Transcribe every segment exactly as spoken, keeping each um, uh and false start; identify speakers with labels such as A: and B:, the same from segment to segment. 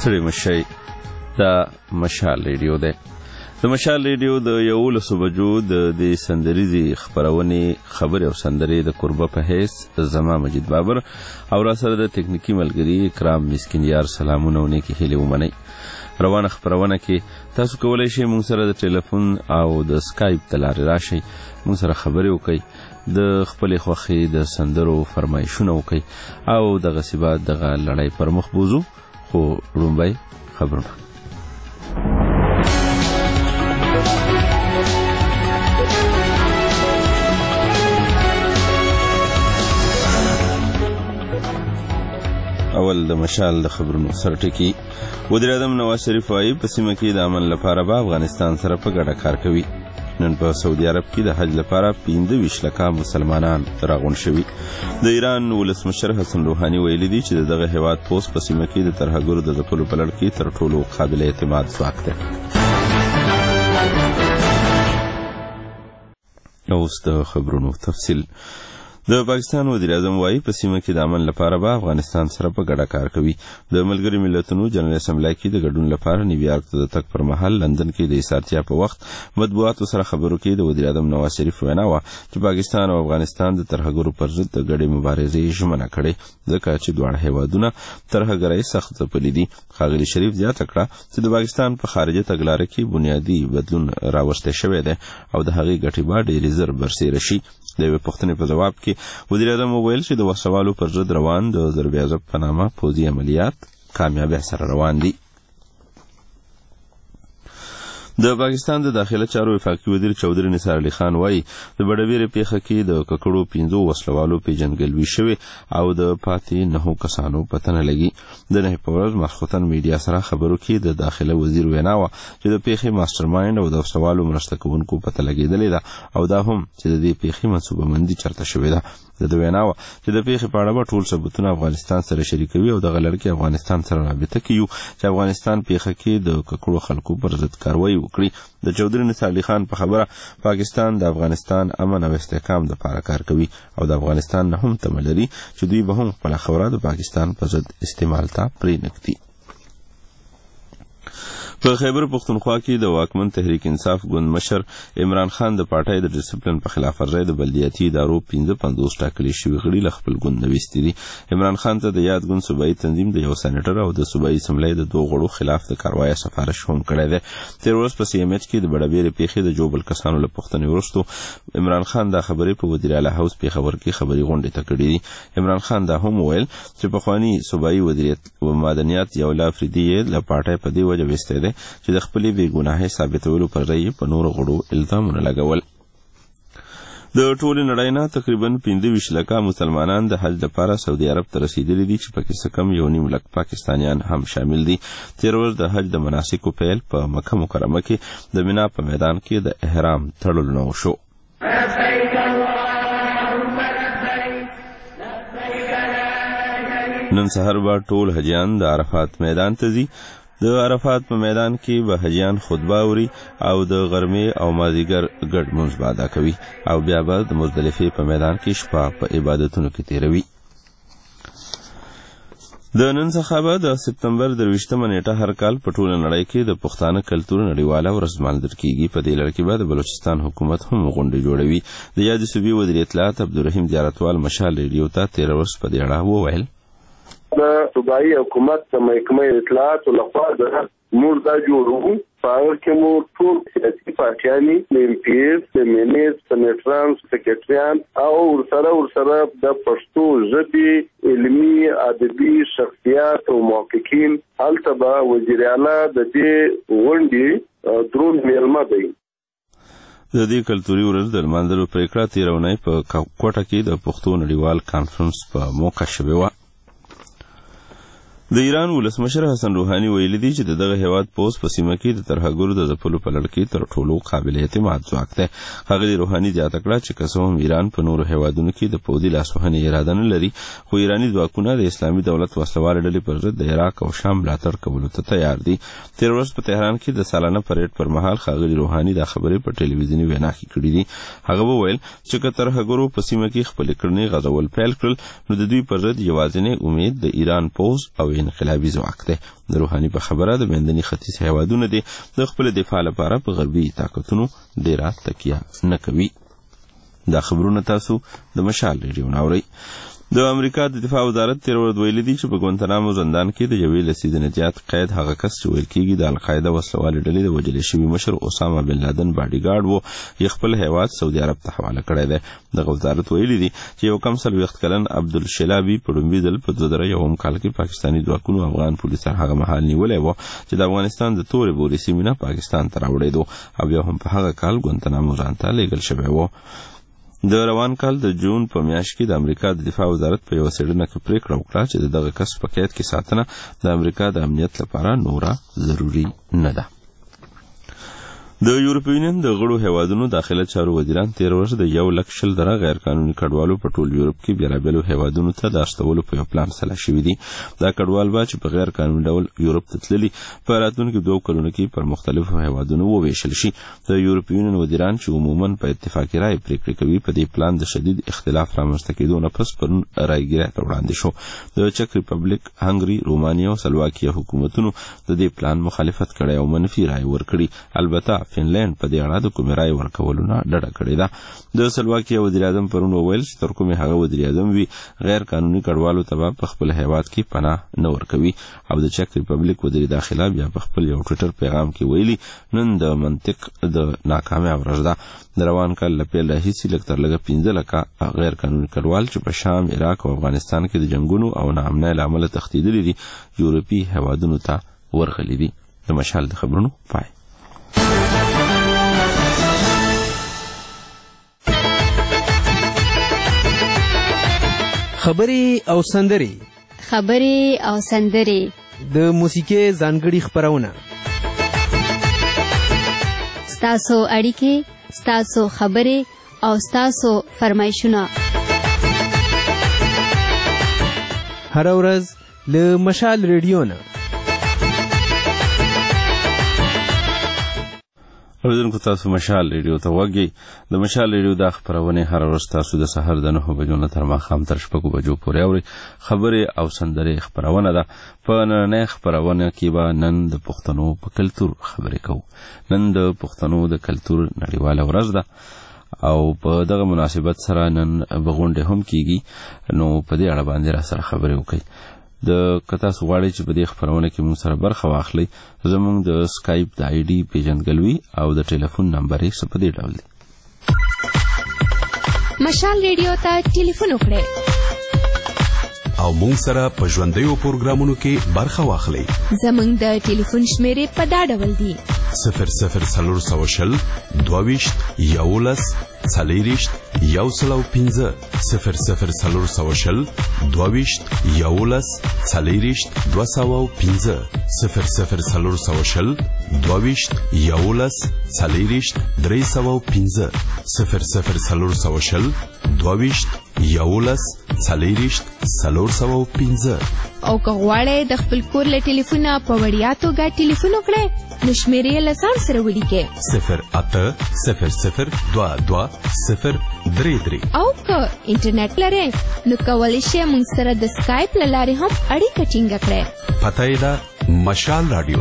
A: ستړي مشئ. دا مشال ریډیو دی. د مشال ریډیو د یولسو بجو د دې سندریزي خبرونې خبرې او سندرې د قربه په حیث زما مجید بابر او را سره د تکنیکی ملګری اکرام مسکین یار سلامونه ونې کې هیله ومنئ. روانه خبرونه کې تاسو کولای شئ موږ سره د ټلیفون او د سکایپ د لارې راشئ، موږ سره خبرې وکړئ، د خپلې خوښې د سندرو فرمایشونه وکړئ او دغسې به دغه لړۍ پر مخ بوځو. خو لومړی خبرونه. اول د مشال د خبرونو سرټکی. وزیر اعظم نواز شریف وايي په سیمه کې د امن لپاره به افغانستان سره په ګډه کار کوي. نن په سعودي عرب کې د حج لپاره پنځه ویشت لکه مسلمانان راغونډ شوي. د ایران ولسمشر حسن روحاني ویلي دي چې دغه هیواد پوست په سیمه کې د ترهګرو د ځپلو په لړ کې تر ټولو قابل اعتماد ځواک دی. اوس د خبرونو تفصیل. د پاکستان وزیر اعظم وايي په سیمه کې د امن لپاره به افغانستان سره په ګډه کار کوي. د ملګري ملتونو جنرال اسمبلی کې د ګډون لپاره نیویارک ته د تګ پر مهال لندن کې د ایثارتیا په وخت مطبوعاتو سره خبرو کې د وزیر اعظم نواز شریف وینا وه چې پاکستان او افغانستان د ترهګرو پر ضد د ګډې مبارزې ژمنه کړې، ځکه چې دواړه هیوادونه ترهګرۍ سخت ځپلي دي. ښاغلي شریف زیاته کړه چې د پاکستان په خارجه تګلاره کې بنیادي بدلون راوستی شوی دی او د هغې ګټې به ډېرې ژر برسېره شي. د یوې پوښتنې په ځواب کې وزیر اعظم وویل چې د وسوالو پر ضد روان د ضرب په نامه پوځي عملیات کامیابۍ سره روان دي. د پاکستان د داخله چارو وفاقي وزیر چودري نثار علي خان وايي د بډویرې پیښه کې د ککړو پنځو وسلوالو پیژندګلوي شوې او د پاتې نهو کسانو پته نه لګي. د نهه په ورځ ماخوستن میډیا سره خبرو کې د داخله وزیر وینا وه چې د پیښې ماسټر مایند او د وسلوالو مرسته کوونکو پته لګېدلې ده او دا هم چې د دې پیښې منصوبه مندي چرته شوې ده. د دوی وینا وه چې د پیښې په اړه به ټول ثبوتونه افغانستان سره شریکوي او دغه لړ کې افغانستان سره رابطه کوي چې افغانستان پیښه کې د ککړو خلکو پر ضد کاروایي وکړي. د چودري نثار علي خان په خبره پاکستان د افغانستان امن او استحکام دپاره کار کوي او د افغانستان نه هم تمه لري چې دوی به هم خپله خبره د پاکستان په ضد استعمال ته پرېنږدي. په خیبر پختونخوا کې د واکمن تحریک انصاف ګوند مشر عمران خان د پارټۍ د ډسپلن په خلاف ورزۍ د بلدیاتي ادارو پنځه پنځوس ټاکلي شوي غړي له خپل ګوند نه ویستي دي. عمران خان ته د یاد ګوند صوبایي تنظیم د یو سینیټر او د صوبایي اسمبلی د دوه غړو خلاف د کاروایه سفارش هم کړی دی. تېر ورځ په سی ایم ایچ کې د بډویرې پیښې د جو بل کسانو له پوښتنې وروستو عمران خان دا خبرې په وزیر اعلی هاوس پېښور کې خبري غونډې ته کړي دي. عمران خان دا هم وویل چې پخواني صوبایي وزیریت و معدنیات یولا افریدي یې له پارټۍ په دې وجه ویستی دی چې د خپلې بې ګناهۍ ثابتولو پر ځای په نورو غړو الزامونه لګول. د ټولې نړۍ نه تقریبا پنځه ویشت لکه مسلمانان د حج لپاره سعودي عرب ته رسیدلي دي چې پکې څه کم یو نیم لک پاکستانیان هم شامل دي. تېر ورځ د حج د مناسکو پیل په مکه مکرمه کې د مینا په میدان کې د احرام تړلو نه وشو. نن سهار به ټول حجیان د عرفات میدان ته ځي. د عرفات په میدان کې به حجیان خطبه اوري او د غرمې او مازدیګر ګډ لمونځ به ادا کوي او بیا به د مزدلفې په میدان کې شپه په عبادتونو کې تیروي. د نن څخه به د سپتمبر درویشتمه نیټه هر کال په ټوله نړۍ کې د پښتانه کلتور نړیواله ورځ لمانځل کیږي. په دې لړ کې به د بلوچستان حکومت هم غونډې جوړوي. د یادې صوبې وزیر اطلاعات عبدالرحیم زیارتوال مشال ریډیو ته تېره ورځ په دې اړه وویل
B: د صوبایي حکومت د محکمه اطلاعاتو لخوا د موږ دا جوړوو. په هغه کې مو ټول سیاسي پارټیانې د ایم پي ایس د مینیز سنیټران سکرټریان او ورسره ورسره د پښتو ژبې علمي ادبي شخصیات او محققین هلته به وزیر اعلی د دې غونډې دروند میلمه دی.
A: د دې کلتوري ورځ د لمانځلو پرېکړه تېره اونۍ په کوټه کې د پښتو نړیوال کانفرنس په موقع شوې وه. د ایران ولسمشر حسن روحاني ویلي دي چې دغه هیواد پوځ په سیمه کې د ترهګرو د ځپلو په لړ کې تر ټولو قابل اعتماد ځواک دی. ښاغلي روحاني زیاته کړه چې که څه هم ایران په نورو هیوادونو کې د پوځي لاسوهنې اراده نه لري، خو ایراني ځواکونه د اسلامي دولت وسلوالې ډلې پر ضد د عراق او شام ملاتړ کولو ته تیار دي. تېره ورځ په تهران کې د سالانه پریډ پر مهال ښاغلي روحاني دا خبرې په ټلویزیوني وینا کې کړي دي. هغه وویل چې که ترهګرو په سیمه کې خپلې کړنې غځول پیل کړل نو د دوی پر ضد یوازینی امید د ایران پوځ او یو انقلابي ځواک دی. د روحاني په خبره د منځني ختیځ هیوادونه دي د خپل دفاع لپاره په غربي طاقتونو ډیره تکیه نه کوي. دا خبرونه تاسو د مشال ریډیو ناوري. د امریکا د دفاع وزارت تیر ورځ ویلي دي چې په ګوانتانامو زندان کې د یوې لسیزې نجات قید هغه کس چې ویل کېږي د القاعده وسلوالې ډلې د وژل شوي مشر اسامه بن لادن باډي ګارډ و یې خپل هیواد سعودي عرب ته حواله کړی دی. دغه وزارت ویلي دي چې یو کم څلوېښت کلن عبدالشلابي په لومړي ځل په دوه زره یوم کال کې پاکستاني ځواکونو افغان پولیس تر هغه مهال نیولی و چې د افغانستان د تورې بورې سیمې نه پاکستان ته راوړی دو او بیا هم په هغه کال ګوانتانامو ځان ته لیږل شوی و. د روان کال د جون په میاشت کې د امریکا د دفاع وزارت په یوه څېړنه کې پریکړه وکړه چې د دغه کس په قید کې ساتنه د امریکا د امنیت لپاره نوره ضروري نه ده. د یورپی یونین د غړو هیوادونو داخله چارو وزیران تیر ورځ د یو لک شل زره غیر قانوني کډوالو په ټول یورپ کې بیلابیلو هیوادونو ته د استولو په یو پلان سلا شوي دي. دا کډوال به چې په غیر قانوني ډول یورپ ته تللي په راتلونکي دوو کلونو کې پر مختلفو هیوادونو وویشل شي. د یورپی یونین وزیران چې عموما په اتفاقي رایې پریکړې کوي په دې پلان د شدید اختلاف رامنځته کېدو نه پس پرون رایګیرۍ ته وړاندې شو. د چک ریپبلیک، هنګري، رومانیا او سلواکیا حکومتونو د دې پلان مخالفت کړی او منفي رایې ورکړي. البته فنلند په دې اړه د کومې رایې ورکولو نه ډډه کړې ده. د سلواکیا وزیر اعظم پرون وویل چې تر کومې هغه وزیر اعظم وي غیر قانوني کډوالو ته به په خپل هیواد کې پناه نه ورکوي. او د چک ریپبلیک وزیر داخله بیا په خپل یو ټویټر پیغام کې ویلي نن د منطق د ناکامیاب ورځ ده. د روان کال له پیل راهیسې لږ تر لږه پنځه لکه غیر قانوني کډوال چې په شام، عراق او افغانستان کې د جنګونو او ناامنۍ له امله تښتېدلي دي یورپي هیوادونو ته ورغلي دي. د مشال د خبرونو پای.
C: خبري او سندري
D: خبري او سندري
C: د موسیقي ځانګړي خبرونه
D: ستاسو اړیکې، ستاسو خبري او ستاسو فرمایشونه
C: هر ورځ له مشال ریډیو نه.
A: اوریدونکو تاسو مشال ریډیو ته وګورئ. د مشال ریډیو د خبرونه هر ورځ تاسو د سحر د نهو بجو نه تر ماښام تر شپږو بجو پورې اورئ. خبرې او سندرې خبرونه ده. په نننۍ خبرونه کې به نن د پښتنو په کلتور خبرې کوو. نن د پښتنو د کلتور نړیواله ورځ ده او په دغه مناسبت سره نن بغونډه هم کیږي. نو په دې اړه باندې را سره خبرې وکړئ. د کتا سغواړي چې په دې خبرونه کې موږ سره برخه واخلي. زموږ د سکایپ د آی ډي پیژندګلوي او د ټلیفون نمبر یې په دې ډول دی.
E: مشال ریډیو ته ټلیفون وکړئ
F: او موږ سره په ژوندیو پروګرامونو کې برخه واخلئ.
E: زموږ د ټلیفون شمیرې په دا ډول دي:
F: صفر صفر څلور سوه شل دوه ویشت یولس څلېرویشت یو سل او پنځه صفر صفر څلور سوه شل دوه ویشت یولس څلېرویشت دوه سوه او پنځه صفر صفر څلور سوه شل دوه ویشت یولس څلېرویشت درې سوه او پنځه صفر صفر څلور سوه شل دوه ویشت یولس څلېرویشت څلور سوه او پنځه.
E: او که غواړئ د خپل کور له ټلیفونه په وړیا توګه ټلیفون وکړئ نو شمیرې یې له ځان سره ولیکئ:
F: صفر اته صفر صفر دوه دوه صفر درې درې.
E: او که انټرنیټ لرئ نو کولی شئ موږ سره د سکایپ له لارې هم اړیکه ټینګه کړئ.
F: پته یې ده مشال راډیو.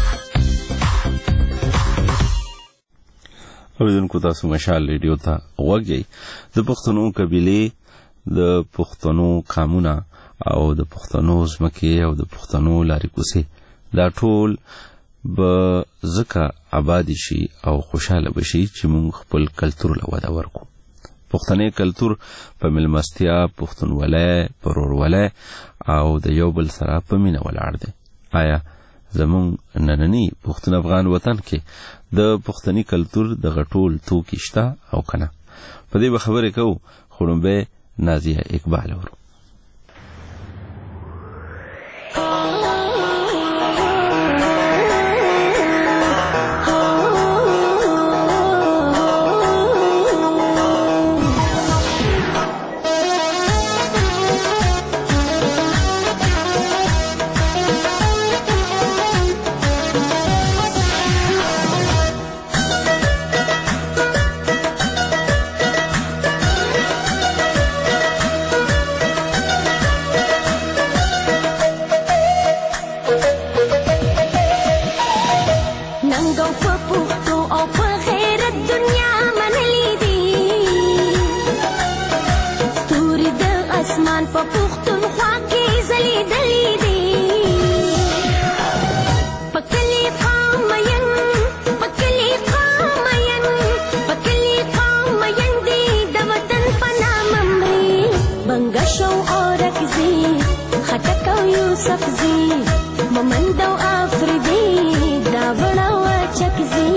A: اوریدونکو تاسو مشال ریډیو ته وګورئ. د پښتنو قبیلې، د پښتنو قامونه او د پښتنو ځمکې او د پښتنو لارې کوڅې دا ټول به ځکه آبادي شي او خوشحاله بشي چې موږ خپل کلتور له وده ورکو. پښتني کلتور په مېلمستیا، پښتونولۍ، پرورولۍ او د یو بل سره په مینه ولاړ دی. آیا زموږ ننني پښتون افغان وطن کې د پښتني کلتور دغه ټول توکي شته او کنه؟ په دې به خبرې کوو. خو لومبی نازیه اقبال ورو.
G: په پښتو او په غیرت دنیا منلې دي ستوري د اسمان په پښتونخوا کې ځلېدلې دي په کلي قام مین په کلي قام مین په کلي قام مین دي د وطن په نامه مري بنګش او اورکزي خټک او یوسفزي ممند او افریدي دا وړه وچکزي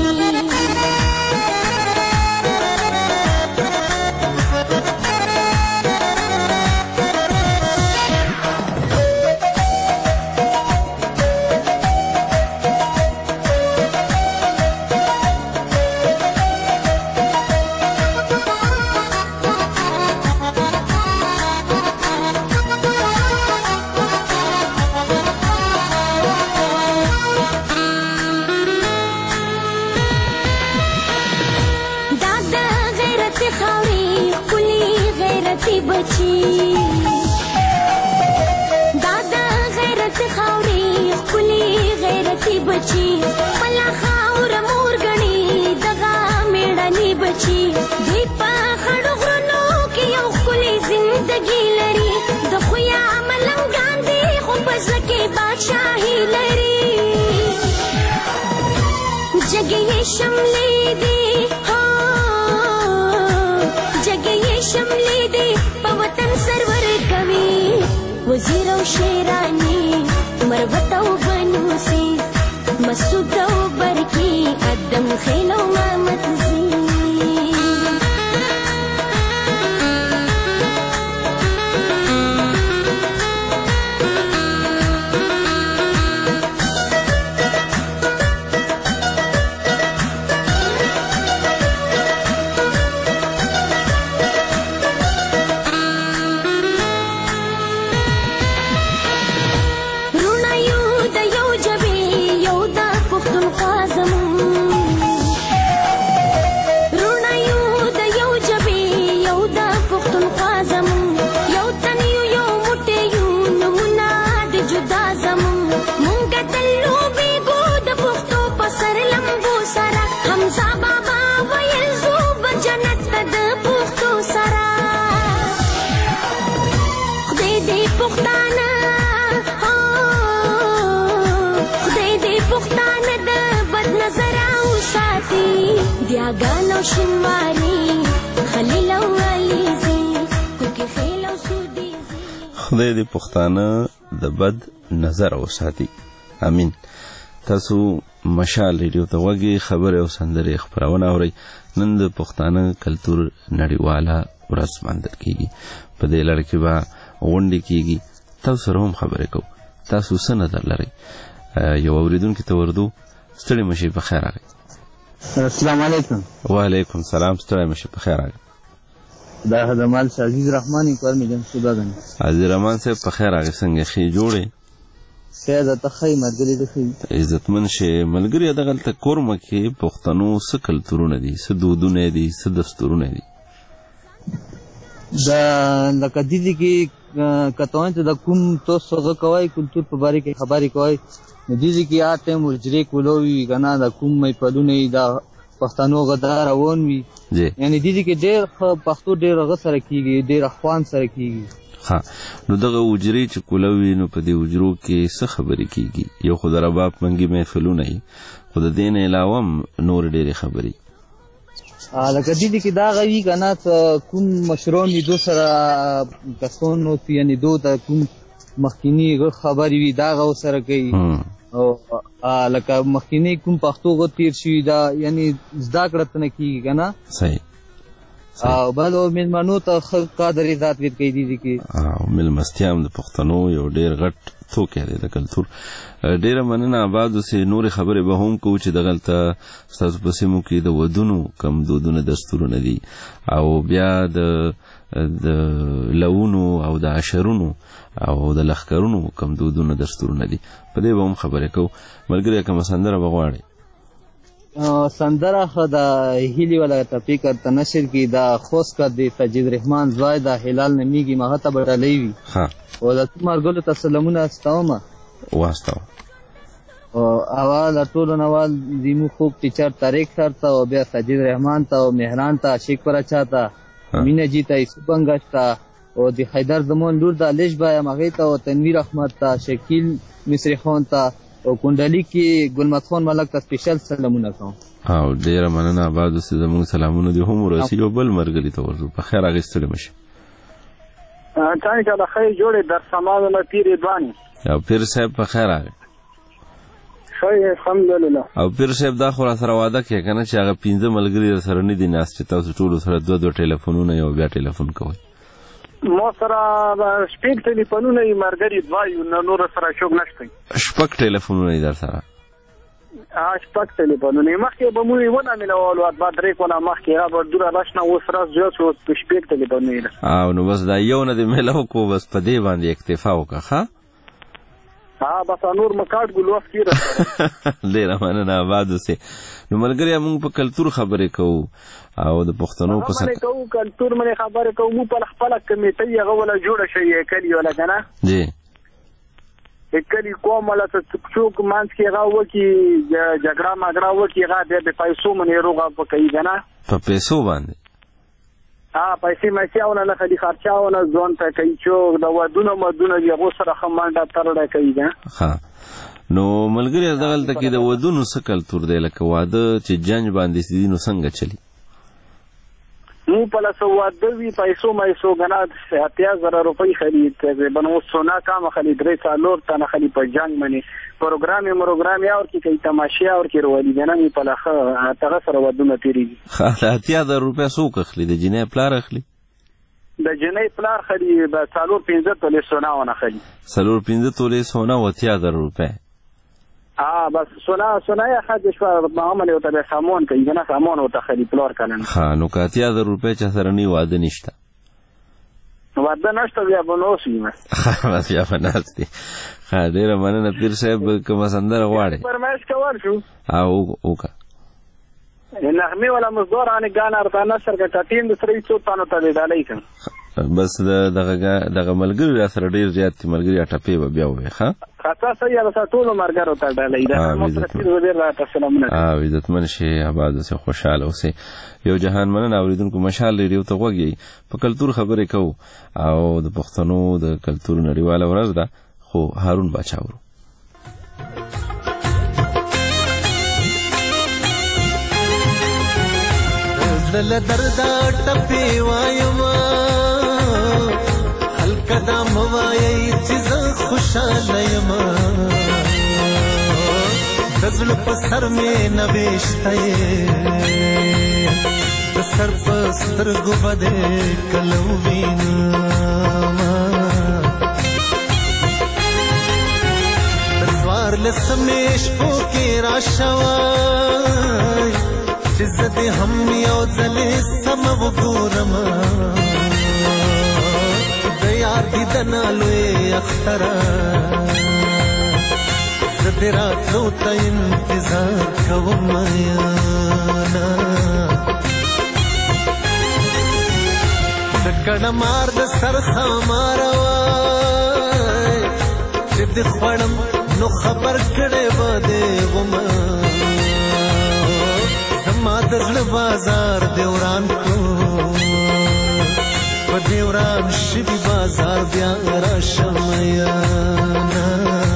G: شملې دي جګې شملې دي په وطن سرور کوي وزیر او شیرانی مروت او بنوسي مسعود او برکی ادم خیل او محمد زی دیاګانو شینواری خلیل او علیزی کوکي خیل او سودیزی
A: خدای دې پښتانه د بد نظر وساتي امين. تاسو مشال ریډیو ته وګورئ خبره او سندرې خبرونه اورئ. نن د پښتانه کلتور نړیواله ورځ ماندل کیږي په دې لړ کې به غونډې کیږي تاسو سره هم خبرې کوو. تاسو څه نظر لرئ؟ یو اوریدونکي ته وردو ستړي مشي په خیر راغی.
H: السلام علیکم.
A: وعلیکم السلام. ستړي مشي په خیر راغی.
H: دا حضرمال عزیز رحمانی کور می جن صبح غنی
A: عزیز رحمان صاحب په خیر راغی. څنګه خې جوړې
H: خیر د تخی مرګلې د خې
A: عزتمن شه ملګری دغه ته کورمه کې پښتنو څه کلتورونه دي څه دودونه دي څه دستورونه دي
H: دا لکه دې دي کې کتوان ته د کوم تاسو غو کوي کلتور په باره کې خبرې کوي نو دې دي کې آټم ورجري کولوي غنا د کوم مې پدونه دا پښتنو غدا روان وي یعنی دې دي کې ډېر پښتو ډېر غ سره کیږي ډېر اخوان سره کیږي.
A: ها نو دغه وجري چې کولوي نو په دې وجرو کې څه خبرې کیږي؟ یو خو د رباب منګي محفلونه وي خو د دې نه علاوه نور ډېرې خبرې
H: لکه دې دي کې دا غوي کنه کوم مشرون دي دو سره کسون نو یعنی دو د کوم مخکینی خبرې وي دا غو سره کوي او لکه مخکینی کوم پښتو غو تیر شي دا یعنی زدا کړتنه کیږي کنه صحیح او بل مېلمنو ته قادر ذات ور کوي دي کې
A: او مېلمستیام د پښتنو یو ډېر غټ توکې دی د کلتور. ډېره مننه آبادو سي نور خبرې به هم کوو چې دغلته ستاسو په سیمو کې د ودونو کم دودونه دستورونه دي او بیا د د لونو او د عشرونو او د لښکرونو کم دودونه دستورونه دي په دې به هم خبرې کوو. ملګری کومه سندره به غواړې؟
H: سندره خو د هیلې ولا تفکر ته نشر کې دا خوش کړ دی تجید رحمان زوی دا هلال نمیږي ما ته بدلې وي
A: ها
H: او د مرګلو ته سلامونه استوم
A: واسطه
H: اول ټولو نوال زمو خوب ټیچر طارق سر ته او بیا سجید رحمان ته او مهران ته عاشق پرچا ته مینا جی ته یوسف بنگش ته او د حیدر زمون لور د لیش بای مغی ته او تنویر احمد ته شکیل مصری خان ته او کندلی کې ګلمت خان ملک ته سپیشل سلامونه کوم.
A: او ډیره مننه آباد اوسې زموږ سلامونه دي هم ورسېږي او بل ملګري ته ورځو په خیر اخیستلی مشي.
I: څنګه چې د خیر جوړې در سماو نه پیر دوانی
A: او پیر صاحب په خیر راغی.
I: الحمدلله.
A: او پیر صاحب دا خو را سره واده کې کنه چې هغه پنځه ملګري سره نه دي ناست چې تاسو ټول سره دوه دوه ټلیفونونه یو بیا ټلیفون کوئ.
I: ما سره شپږ ټلیفونونه یې ملګري دوه یو نه نور سره شوق نشته.
A: شپږ ټلیفونونه یې در سره؟
I: شپږ ټلیفونونه مخکې به مو یې ونه ملولو اتبا درې کونه مخکې هغه به دوره راشنه اوس راس زیات شو شپږ ټلیفونونه.
A: او نو بس دا یو نه دې میلاو کو بس په دې باندې اکتفا وکړه ښه؟
I: ها بس نور مکاټ ګلوف کیره.
A: ډیره مننه آباد اوسې. نو ملګري موږ په کلتور خبرې کوو او د پښتنو په
I: خبرې کوو کلتور باندې خبرې کوو موږ په خپله کمیټۍ هغه ولا جوړه شوې کلي ولا که نه
A: جی
I: کلي قوم ولا څوک منځ کې هغه وکړي جګړه مګړه وکړي هغه بیا د پیسو باندې روغه په کوي که نه
A: په پیسو باندې
I: ها پیسې میسیاونه نه خلي خرچاونه ځوان ته کوي چوک د ودونه مدونه دي هغو سره ښه منډه ترړه کوي که
A: ښه نو ملګري دغلته کې د ودونو څه کلتور دی لکه واده چې جنج باندې دي نو څنګه چلی
I: مو په لاسه واده وي پیسو میسو ګنه اتیا زره روپۍ خلي تقریبا اوس سونا کامه خلي درې څلور تنه خلي په جنګ باندې پروګرام یې مروګرام یې اورکي کوي تماشې اورکي روالي ګنه مې په لاسه هغه سره ودونه تېرېږي.
A: ښه اتیا زره روپۍ څوک اخلي د جنۍ پلار اخلي؟
I: د جنۍ پلار خلي به څلور پنځه تولې سونا ونه خلي
A: څلور پنځه تولې سونا او اتیا زره روپۍ
I: اه بس سونا سونا یې خرج شوه معاملې ورته بیا سامان کوي که نه سامان ورته خلي پلار که نه
A: ښه نو که اتیا زره روپۍ چا سره نه واده نشته
I: واده نشته بیا به نو اوس وي
A: ښه بس بیا به ناست دي. ښه ډېره مننه پیر صاحب کومه سندره غواړئ؟
I: فرمایش کول شو
A: او وکړه
I: نغمې ولا مزدور انې ګان ارته نشر که ټاټین د سره څو تانو ته دی ډالۍ کړم
A: بس دغه دغه ملګري را سره ډېر زیات دي ملګري ټپې به بیا ووایي ښه
I: خاصه صحیح ده ټولو ملګرو ته ډالۍ ده
A: او عزتمن شي آباد اوسې خوشحاله اوسې. یو جهان مننه اورېدونکو مشال ریډیو ته غوږ یې په کلتور خبرې کوو او د پښتنو د کلتور نړیواله ورځ ده خو هارون باچا ورو
J: دل دردا ټپې وایما خلک دا موایي چې زه خوشاله یم د زړه په سر مې نوشته د سر په سترګو به دې کله ووینم د څوارلس مې شپو کې راشوی چې زه دې هم یو ځلې سم وګورم د یار دیدنه لوی اختره زه دې راتلو ته انتظار کوم یاره د کڼه مار د سر خاماره وای چې دې خوړم نو خبر کړی به دې ومه ما د زړه بازار دې وران کړو په دې وران شوي بازار بیا راشم یاره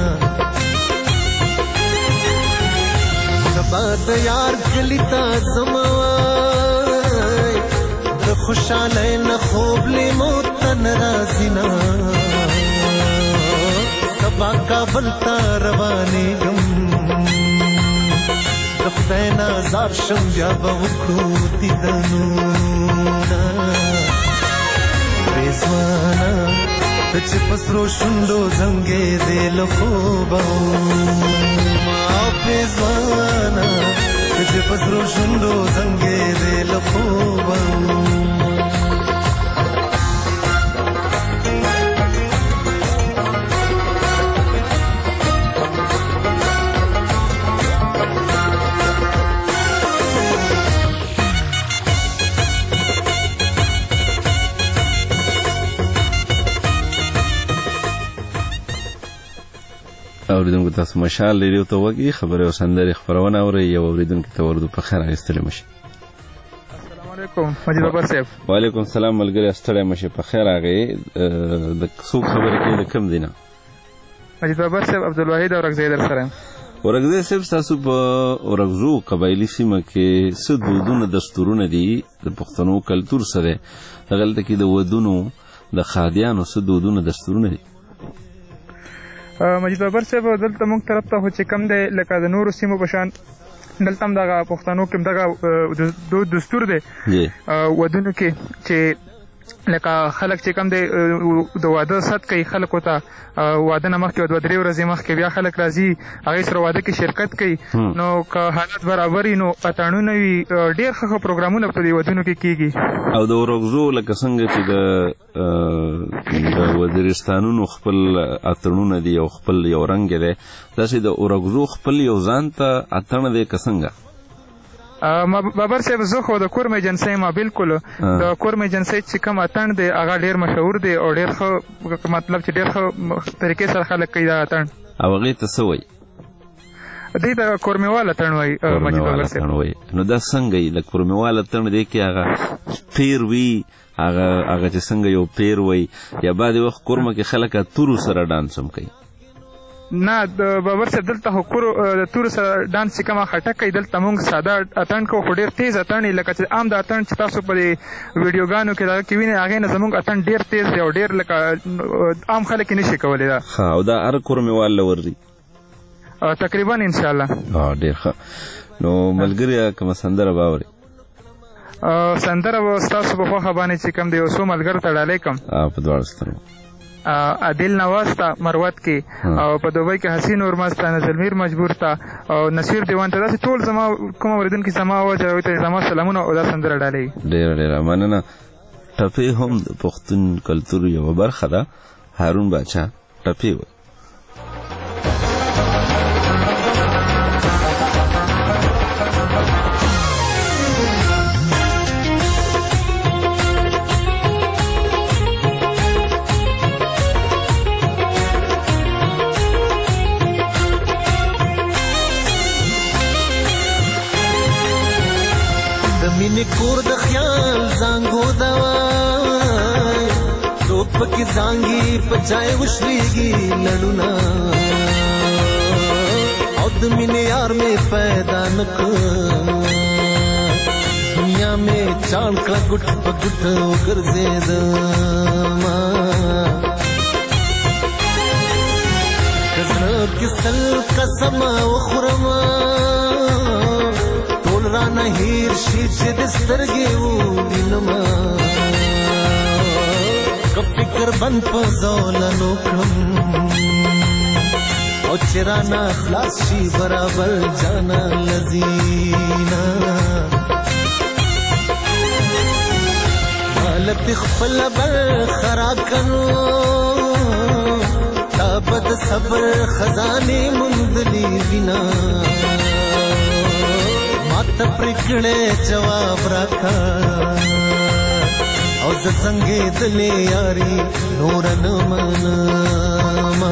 J: سبا د یار کلي ته ځم وای د خوشحالۍ نه خوب لیمو ته نه راځي نه سبا کابل ته روانېږم د خدای نازار شم بیا به وکړو دیدنونه رضوانه ته چې په سرو شونډو زنګېدې له خوبه ما رضوانه ته چې په سرو شونډو زنګېدې له خوبه
A: اوریدونکو تاسو مشال ریډیو ته وګورئ خبرې او سندرې خبرونه اورئ یو اوریدونکو ته ورته په خیر راغستلی مشه.
K: السلام علیکم مجید بابر صاحب.
A: وعلیکم السلام ملګری ستړی مشه په خیر راغې. د څوک خبرې کوي د کوم دینه؟
K: مجید بابر صاحب عبدالواحد اورګزی در سره.
A: اورګزی صاحب تاسو په اورګزو قبایلی سیمه کې څه دودونه دستورونه دي د پښتنو کلتور سره دغلته کې د ودونو د خادیانو څه دودونه دستورونه دي؟
K: مجید بابر صاحب دلته موږ طرف ته خو چې کم دی لکه د نورو سیمو په شان دلته هم دغه پښتنو کې هم دغه دود دستور دی ودونو کې چې لکه خلک چې کم دی د واده ست کوي خلکو ته واده نه مخکې دوه درې ورځې مخکې بیا خلک راځي هغې سره واده کې شرکت کوي. نو که حالت برابر وي نو اتڼونه وي ډېر ښه ښه پروګرامونه په دې ودونو کې کېږي.
A: او د اورګزو لکه څنګه چې د وزیرستانونو خپل اتڼونه دي او خپل یو رنګ دی داسې د اورګزو خپل یو ځان ته اتڼ دی که څنګه؟
K: بابر صاحب زه خو د کورم ایجنسۍ ما بالکل د کورم ایجنسۍ چې کوم اتڼ دی هغه ډېر مشهور دی او ډېر ښه مطلب چې ډېر ښه طریقې سره خلک کوي دا اتڼ.
A: او هغې ته څه وایي؟
K: دوی د کورمېوال اتڼ وایي مجید بابر صاحب.
A: نو دا څنګه یي د کورمېوال اتڼ دی کې هغه پیر وي هغه هغه چې څنګه یو پیر وایي یا بعضې وخت کورمه کې خلک تورو سره ډانس هم کوي؟
K: نه د بابر صاحب دلته خو د تورو سره ډانس چې کومه خټک کوي دلته مونږ ساده اتڼ کوو خو ډېر تیز اتڼ یي لکه چې عام د اتڼ چې تاسو په دې ویډیوګانو کې دغه کې وینئ هغې نه زموږ اتڼ ډېر تیز دی او ډېر لکه عام خلک یې نشي کولی. دا
A: ښه او دا هر کورمېوال له ورځي
K: تقریبا انشاءالله.
A: ډېر ښه. نو ملګري کومه سندره به اورئ؟
K: سندره به ستاسو په خوښه باندې چې کوم دی یو څو ملګرو ته ډالۍ کړم
A: په دواړو سترګو.
K: عادل نواز ته مروت کې او په دوبۍ کې حسین اورمز ته نزلمیر مجبور ته او نصیر دیوان ته داسې ټول زما کوم اورېدونکي زما اواز هغوی ته زما سلامونه او دا سندره ډالۍ.
A: ډېره ډېره مننه. ټپې هم د پښتون کلتور یوه برخه ده. هارون باچا ټپې وایي.
J: مینې کور د خیال زانګو دوای څوک پکې زانګي په چای وشلېږي لړونه او د مینې یار مې پیدا نه کړ دنیا مې چاڼ کړه ګوټ په ګوټ وګرځېدمه که زړه کې سل قسمه وخورمه رانه هیر شي چې د سترګې ووینمه که فکر بند په زولنو کړم او چې رانه خلاص شي برابر جانا لذینا حالت خپل برخه راکړو تا به د صبر خزانې موندلې وینا ته پرکړې جواب راکا او زه څنګه دلې یاري نور نه منما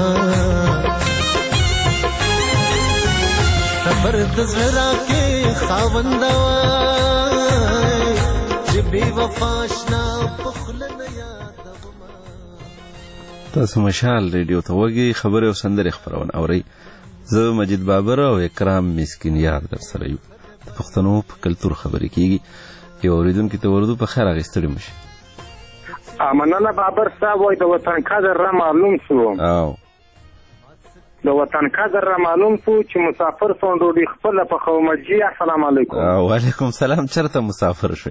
J: صبر د زړه راکې خاوند وای چې بې وفا اشنا په خوله نه یادومه.
A: تاسو مشال ریډیو ته وګورئ خبرې او سندرې خپرونه اورئ. زه مجید بابر او اکرام مسکین یار در سره یو. د پښتنو په کلتور خبرې کېږي. یو اورېدونکي ته وردو په خیر اخیستلی مشه.
I: مننه بابر صاحب وایي د وطن قدر را معلوم شو.
A: او
I: د وطن قدر را معلوم شو چې مسافر سون ډوډۍ خپله پخومه جي. السلام علیکم.
A: وعلیکم سلام. چېرته مسافر شوی؟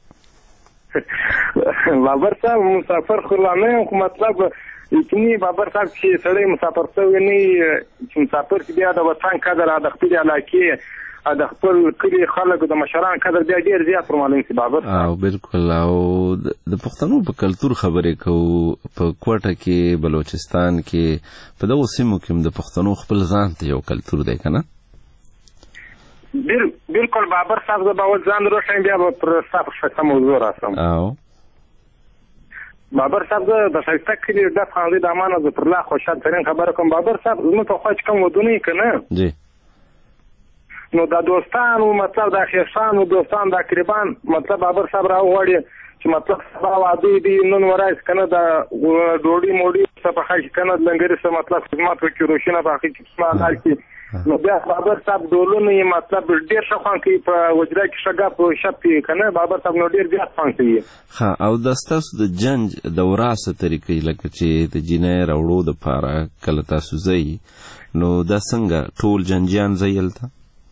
I: بابر صاحب مسافر خو لا نه یم خو مطلب یقیني بابر صاحب چې سړی مسافر شوی نه چې مسافر چې بیا د وطن قدر د خپلې علاقې د خپل کلي خلکو د مشران قدر بیا ډېر زیات معلوم شي بابر.
A: او بالکل. او د پښتنو په کلتور خبرې کوو په کوټه کې بلوچستان کې په دغو سیمو کې هم د پښتنو خپل ځان ته یو کلتور دی که نه؟
I: بالکل بابر صاحب زه به اول ځان روښیم بیا به پر ستا په شکه موضوع راسم.
A: او
I: بابر صاحب د ښایسته کلي د ښوونځي د امانه ظفر الله خوشحال ترین خبره کوم. بابر صاحب زموږ په خوا چې کوم ودونه یې که نه
A: جی
I: نو دا دوستانو مطلب د اخیرسانو دوستان د اقربان مطلب بابر صاحب راوغواړي چې مطلب سبا واده دی نن ورځ که نه د ډوډۍ موډۍ څه پخه شي که نه لنګري څه مطلب خدمات وکړي روشنه پخه کړي څه حلال کړي نو بیا بابر صاحب ډولونه یې مطلب ډېر ښه خوند کوي په وجره کې ښه ګپ و شپ کوي که نه بابر صاحب نو ډېر زیات خوند کوي.
A: ښه او دا ستاسو د جنج د وراثه طریقې لکه چې د جینۍ راوړو دپاره کله تاسو ځئ نو دا څنګه ټول جنجیان ځئ هلته؟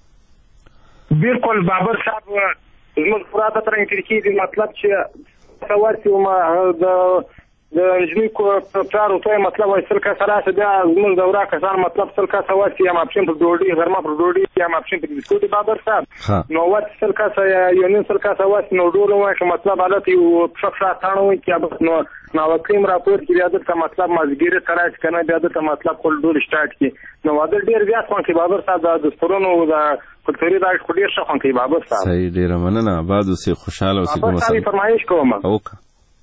I: بالکل بابر صاحب زموږ پوره د ترنګ کېږي مطلب چې څه ورسي د د نجلۍ پلار ورته مطلب وایي سل کسه راسه بیا زموږ دوره کسان مطلب سل کسه ورسي یا ماپښین پر ډوډۍ غرمه پر ډوډۍ یا ماپښین پر بسکوټ بابر صاحب نو ورسي سل کسه یا یو نیم سل کسه ورسي نو ډول وایي که مطلب حالت یو پښه پښه تاڼه وایي که بس نو ناوکریم راپور کړي بیا دلته مطلب مازدیګرې ته راشي که نه بیا دلته مطلب خپل ډول سټارټ کړي نو واده ډېر زیات خوند کوي بابر صاحب د دستورونو د کلتوري دا خو ډېر ښه خوند کوي بابر صاحب.
A: صحیح ډېره مننه آباد اوسئ خوشحاله اوسئ.
I: بابر صاحب فرمایش کوم
A: وکړه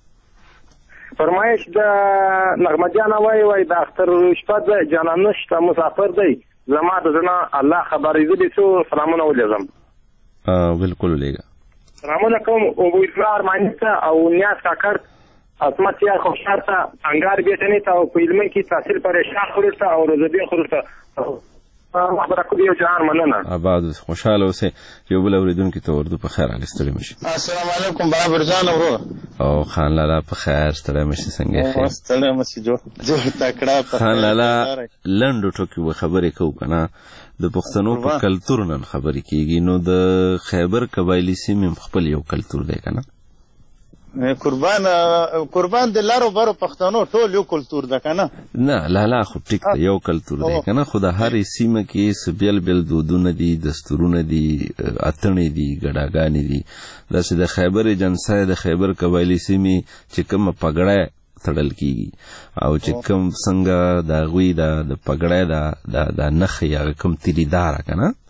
I: فرمایش د نغمه جانه وایي وایي د اختر شپه ده جانانه شته مسافر دی زما د زړه الله خبرې زه دې څو سلامونه ولېږم.
A: بالکل ولېږه.
I: سلامونه کوم عبیدالله ارماني ته او نیاز کاکړ عصمت یار خوشحال ته انګار بیټنې ته او په علمي کې تحصیل پریشان خرور ته او روزبین خرور ته خبره کوي یو جهان مننه.
A: آباد خوشحاله اوسئ. یو بل اورېدونکي ته اردو په خیر حال ستړي مشي.
L: السلام علیکم بابر جان ورو.
A: او خان لالا په خیر ستړی مشي څنګه خیر
L: ستړی مشي جو جو تکړه
A: خان لالا لنډو ټکو به خبرې کوو که نه د پښتنو په کلتور نن خبرې کېږي نو د خیبر قبایلي سیمې خپل یو کلتور دی که نه
L: قربان قربان د لارو برو پښتنو ټول یو کلتور ده که نه
A: نه لالا خو ټیک ده یو کلتور دی که نه خو د هرې سیمه کې څه بیل بیل دودونه دي دستورونه دي اتڼې دي ګډاګانې دي داسې د خیبر جنسای د خیبر قبایلي سیمې چې کومه پګړی تړل کېږي او چې کوم څنګه د هغوی د پګړی د نښې هغه کوم تیلیداره که نه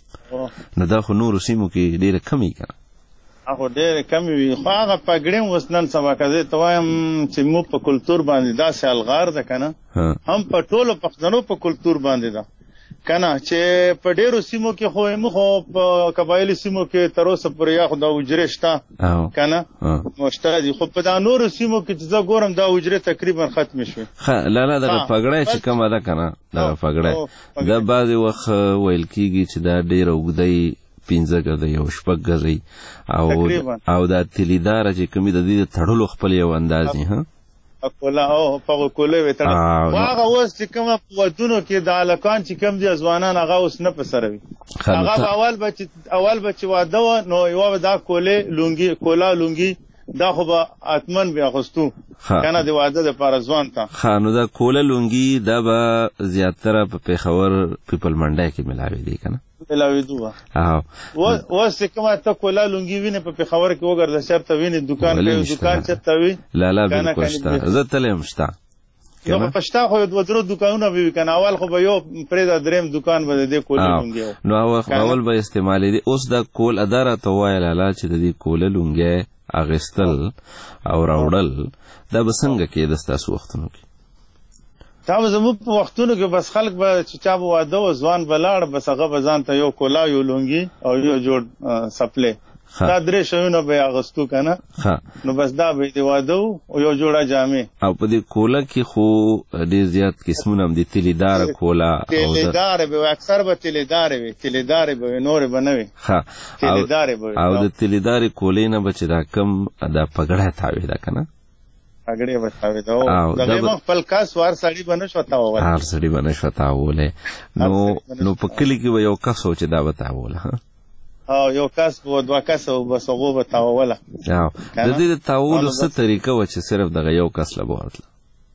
A: نو دا خو نورو سیمو کې ډېره کمې که نه
L: هغه ډېرې کمې وي خو هغه پګړې هم اوس نن سبا که زه ته وایم چې موږ په کلتور باندې داسې الغار ده که نه هم په ټولو پښتنو په کلتور باندې ده که نه چې په ډېرو سیمو کې خو موږ خو په قبایلي سیمو کې تر اوسه پورې یا خو دا حجرې شته که نه شته دي خو په دا نورو سیمو کې چې زه ګورم دا حجرې تقریبا ختمې شوې.
A: ښه لالا دغه پګړی چې کومه ده که نه دغه پګړی دا بعضې وخت ویل کېږي چې دا ډېره اوږده پنځه ګزه یو شپږ ګزه او او دا تلیداره چې کومې د دې د تړلو خپل یو انداز دی ها
L: کولا او په کولې وي تړل هغه اوس چې کومه په ودونو کې د الکان چې کوم دي ځوانان هغه اوس نه په سره وي هغه اول بچ اول بچ واده نو یو دا کولې لونګي کولا لونګي دا خو به اتمن بیا غوستو کنه د واده لپاره ځوان ته
A: ښه نو دا کوله لونګي دا به زیاتره په پېښور پیپل منډی کې ملاوي دی که نه
L: ملاوېدو اوس چې کومه ته کولا لونګي وینې په پېښور کې وګرځه چېرته وینې دوکان کې دوکان چېرته وي
A: لالا بالکل شته زه تللی یم شته
L: نو په شته خو دوه درې دوکانونه به وي که نه اول خو به یو پرېږده درېیم دوکان به د دې کولې لونګي
A: نو اول به استعمالېدې اوس دا کول ادا راته ووایه لالا چې د دې کوله لونګی اغیستل او راوړل دا به څنګه کېده ستاسو وختونو کې
L: دا به زموږ په وختونو کې بس خلک به چې چا به واده و ځوان به لاړ بس هغه به ځان ته یو کولا یو لونګي او یو جوړ سپلې دا درې شیونه به یې اغوستو که نه نو بس دا به یې د واده و او یو جوړه جامې
A: او په دې کوله کې خو ډېر زیات قسمونه هم دي تیلیداره کوله
L: تیلیدارې به وي اکثر به تیلیدارې وي تیلیدارې به وي نورې به نه وي تیلیدارې به وي
A: او د تیلیدارې کولې نه به چې دا کم دا پګړی تاوېده که نه
L: پګړې به تاوېده او دغې به خپل کس وار سړي به نه شوه تاوولی
A: هر سړي به نه شوه تاوولی نو نو په کلي کې به یو کس و چې دا به تاووله
L: او یو کس به دوه کسه و بس هغو به تاووله
A: د دې د تاوولو څه طریقه وه چې صرف دغه یو کس له به ورتله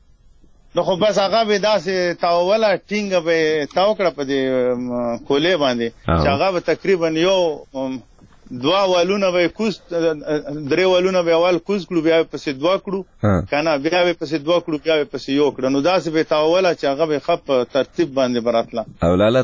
L: نو خو بس هغه به داسې تاووله ټینګه به یې تاو کړه په دې کولې باندې چې هغه به تقریبا یو دوه والونه به یې کوز درې والونه به یې اول کوز کړو بیا به پسې دوه کړو که نه بیا به پسې دوه کړو بیا به پسې یو کړه نو داسې به یې تاووله چې هغه به یې ښه په ترتیب باندې به راتله
A: او لالا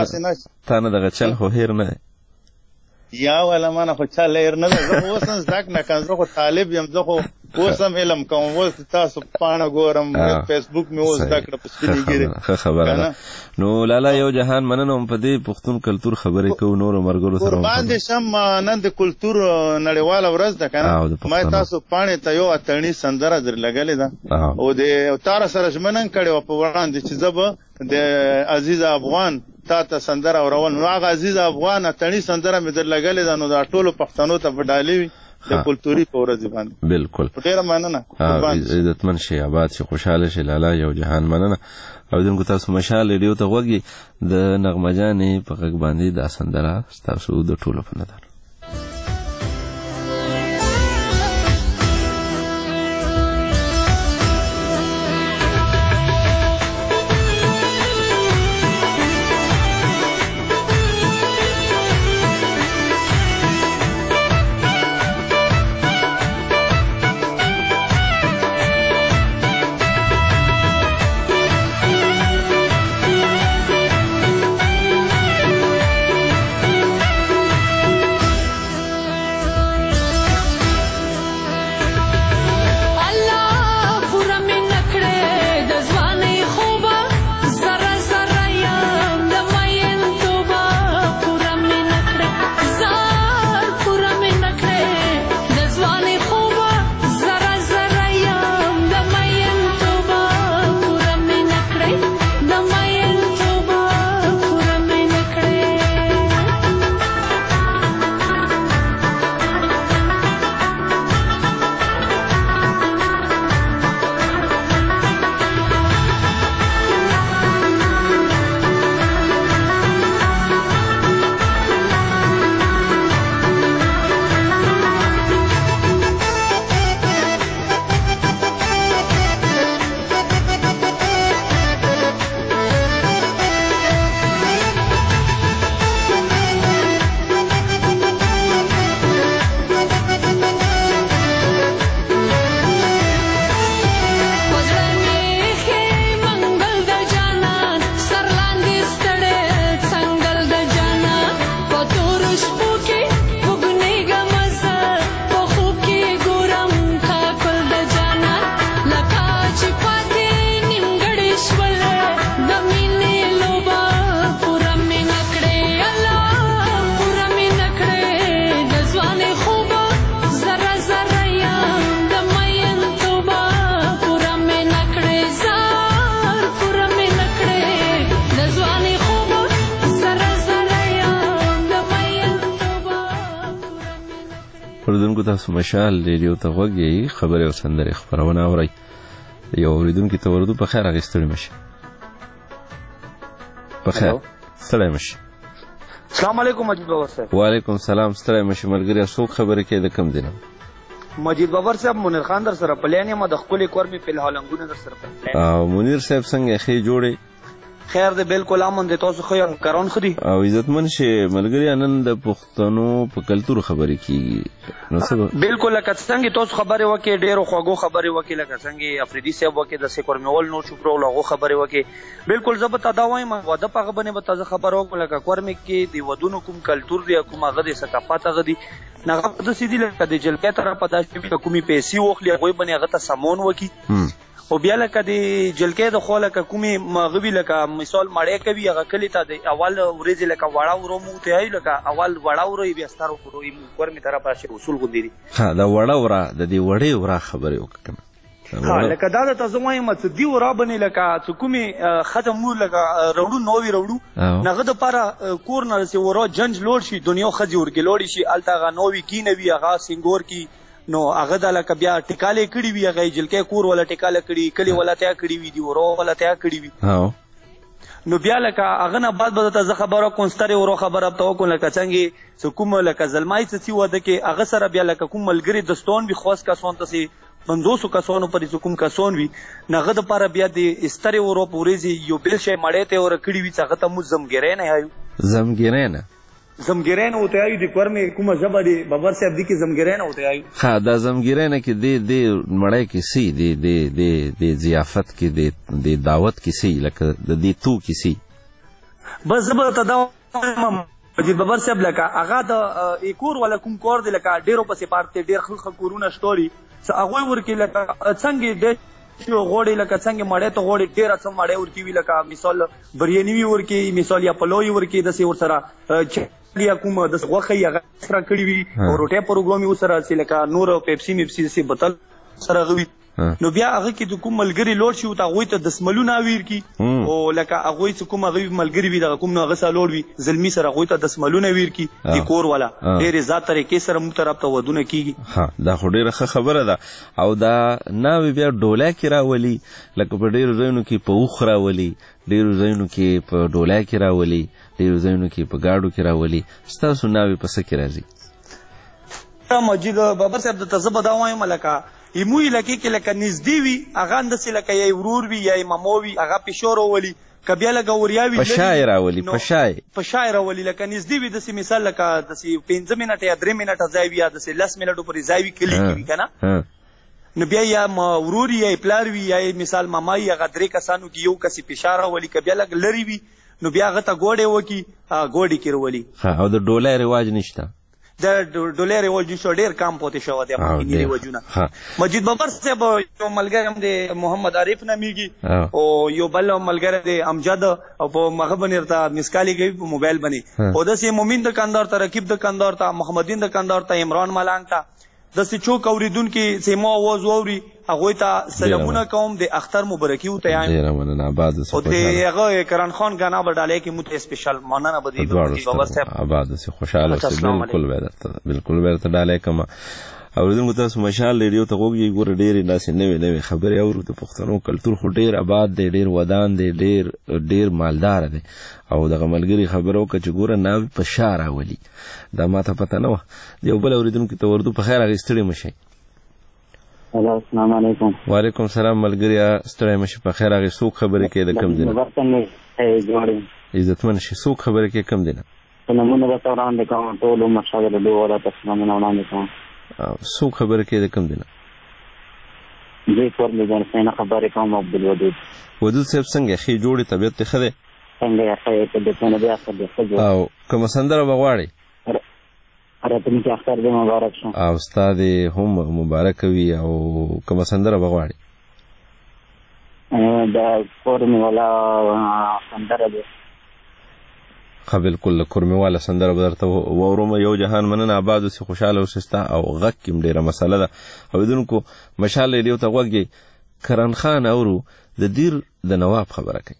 A: تا نه دغه چل خو هیر نه دی
L: یا والا مانه خو چل هیر نه دی زه خو اوس هم زده کړه که زه خو طالب یم زه خو اوس هم علم کوم اوس تاسو پاڼه ګورم فیسبوک مې اوس زده کړه په سپینې ګیرې
A: ښه خبره ده نو لالا یو جهان مننه هم په دې پښتون کلتور خبرې کوو نورو ملګرو سره
L: قربان دې شم نن د کلتور نړیواله ورځ ده که نه ما تاسو پاڼې ته یو اتڼي سندره در لګلې ده او د تاره سره ژمنه کړې وه په وړاندې چې زه به د عزیز افغان تا ته سندره اورول نو هغه عزیز افغان اتڼي سندره مې در لګلې ده نو دا ټولو پښتنو ته په ډالۍ وي د کلتوري په ورځ باندې
A: بالکل
L: ډېره مننه
A: عزتمن شي آباد شي خوشحاله شي لالا یو جهان مننه اوریدونکو تاسو مشال ریډیو ته غوږی د نغمه جانې په غږ باندې دا سندره ستاسو د ټولو په نظر اوریدونکو تاسو مشال ریډیو ته غوږی خبرې او سندرې خپرونه اورئ یو اوریدونکي ته ورودو په خیر هغې ستړي مشي په خیر ستړی مشي
M: السلام علیکم مجید بابر صاحب
A: وعلیکم السلام ستړی مشي ملګري څوک خبرې کوي د کوم ځای نه
M: مجید بابر صاحب منیر خان در سره پلان یم د ښکلې کور مې فلحال انګونه در سره پلان
A: او منیر صاحب څنګه ښې جوړې
M: خیر دی بالکل امن دی تاسو ښه یم کاران ښه دي
A: او عزتمن شي ملګري نن د پښتنو په کلتور خبرې کیږي نو څه
M: بالکل لکه څنګه تاسو خبرې وکړې ډېرو خوږو خبرې وکړې لکه څنګه افریدي صاحب وکړې د سیکور میول نو چوپرو هغو خبرې وکړې بالکل زه به تا دا وایم واده په هغه باندې به تازه خبره وکړم لکه کور مې کې د ودونو کوم کلتور دی کوم هغه د ثقافت هغه دی هغه داسې دي لکه د جلکې طرفه دا چې کومې پیسې واخلي هغوی باندې هغه ته سمون وکړي او بیا لکه د جلکې د خوا لکه کومې مغوي لکه مثال مړی کوي هغه کلي ته د اول ورځې لکه وړه ورو مو ته وایي لکه اول وړه ورو بیا ستر ورو کور مې طرفه چې اصول غوندې دي
A: ها دا وړه وره د دې وړې وره خبرې وکړم
M: ها لکه دا درته زه وایم چې دې ورا باندې لکه چې کومې ښځه مور لکه راوړو نوي راوړو هغه دپاره کور نه چې ورا جنج لوړ شي دنیا ښځې ورکې لوړې شي هلته هغه نوي کینوي هغه سینګور کې نو هغه د لکه بیا ټکالې کړي وي هغه جلکې کور ولا ټکاله کړي کلي ولا تیا کړي وي دي ورو ولا تیا کړي وي نو بیا لکه هغه نه بعد به درته زه خبره کوم سترې ورو خبره به ته وکړم لکه څنګه چې کوم لکه زلمای څه چې واده کې هغه سره بیا لکه کوم ملګري دستون وي خاص کسان تاسې پنځوسو کسانو پورې چې کوم کسان وي نو هغه دپاره بیا د سترې ورو په ورځې یو بل شی مړی ته ور کړي وي چې هغه ته موږ زمګیری نه یایو
A: زمګیری نه
M: زمګیری نه ورته وایو د کور مې کومه ژبه د بابر صاحب دي کې زمګیری نه ورته وایو
A: ښه دا زمګیری نه کې د د مړی کیسې د د د د ضیافت کې د د دعوت کیسې لکه د دې تو کیسې
M: بس زه به ورته دا وایم مجید بابر صاحب لکه هغه د کور والا کوم کور دی لکه ډېرو پسې پارت دی ډېر ښه ښه کورونه شته دي هغوی ورکې لکه څنګه ډېر غوړې لکه څنګه مړې ته غوړې ډېره څه مړې ورکې وي لکه مثال بریاني وي ورکې مثال یا پلو ورکې داسې ورسره یا کوم داسې غوښه یې هغه سره کړي وي او روټۍ پروګرام یې ورسره چې لکه نور پیپسي میپسي داسې بوتل سره هغه وي نو بیا هغه کې د کوم ملګري لوړ شي ته هغوی ته دسملونه ویر کي او لکه هغوی چې کوم هغوی ملګري وي دغه کوم نو هغه سره لوړ وي زلمي سره هغوی ته دسملونه ویر کي د کور والا ډېرې ذات طریقې سره موږ طرف ته ودونه کېږي
A: ها دا خو ډېره ښه خبره ده او دا ناوې بیا ډولی کې راولي لکه په ډېرو ځایونو کې په اوښ راولي ډېرو ځایونو کې په ډولی کې راولي ډېرو ځایونو کې په ګاډو کې راولي ستاسو ناوې په څه کې راځي
M: مجید بابر صاحب درته زه به دا وایم لکه ایمو علاقې کې لکه نږدې وي هغه همداسې لکه یا ورور وي یا مامو وي هغه پیشو راولي که بیا لکه وریا وي
A: په شای راولي په شای
M: په شای راولي لکه نږدې وي داسې مثال لکه داسې پنځه منټه یا درې منټه ځای وي یا داسې لس منټو پورې ځای وي کلي کې وي که نه نو بیا یا ورور یا پلار وي یا مثال ماما وي هغه درې کسانو کې یو کسې پیشا راولي که بیا لږ لرې وي نو بیا هغه ته ګوډې وکړي ګوډې کې راولي
A: او د ډولی رواج نشته
M: د ډولۍ رواج شو ډېر کم پاتې شوی دی مخکیني رواجونه مجید بابر صاحب یو ملګری هم د محمد عارف نومیږي او یو بل ملګری د امجد او په هغه باندې ورته مسکالې کوي په موبایل باندې او داسې مومین دکاندار ته رقیب دکاندار ته محمدین دکاندار ته عمران ملانګ ته داسې چوک اورېدونکي سیمو اواز واوري هغوی ته سلامونه کوم د اختر مبارکي ورته وایم او د هغه کرن خان ګانا به ډالۍ کې موږ ته سپیشل مننه به دې بابا صاحب
A: آباد اوسې خوشحاله اوسې بالکل به درته بالکل به درته ډالۍ کوم اورېدونکو تاسو مشال ریډیو ته غوږ یې ګوره ډېرې داسې نوې نوې خبرې اورو د پښتنو کلتور خو ډېر آباد دی ډېر ودان دی ډېر ډېر مالدار دی او دغه ملګري خبره وکړه چې ګوره ناوې په شا راولي دا ما ته پته نه وه د یو بل اورېدونکي ته وردو په خیر هغې ستړي مه شئ
N: السلام علیکم
A: وعلیکم السلام ملګريه ستړی مه شي په خیر هغې څوک خبرې کوي د کوم ځای نه عزتمن شي څوک خبرې کوي کوم دی نه
N: نمونه درته وړاندې کوم ټولو مشاغلو ورته نمونه وړاندې کوم
A: څوک خبرې کوي د کوم دی نه
N: دوی کور مې ځان سینه خبرې کوم عبدالودود
A: ودود صاحب څنګه ښې جوړې طبیعت دې ښه دی
N: څنګه یې ښه طبیعت نه دی ښه دی ښه
A: او کومه سندره به غواړې
N: راتلونکي اختر دې مبارک شه
A: او ستا دې هم مبارک وي او کومه سندره به غواړې
N: د کور مې والا سندره دی
A: ښه بالکل د کورمې والا سندره به درته واورم یو جهان مننه آباد اوسې خوشحاله اوسې ستا او غږ کې هم ډېره مسله ده اورېدونکو مشال ریډیو ته غوږ یې کرن خان اورو د دیر د نواب خبره کوي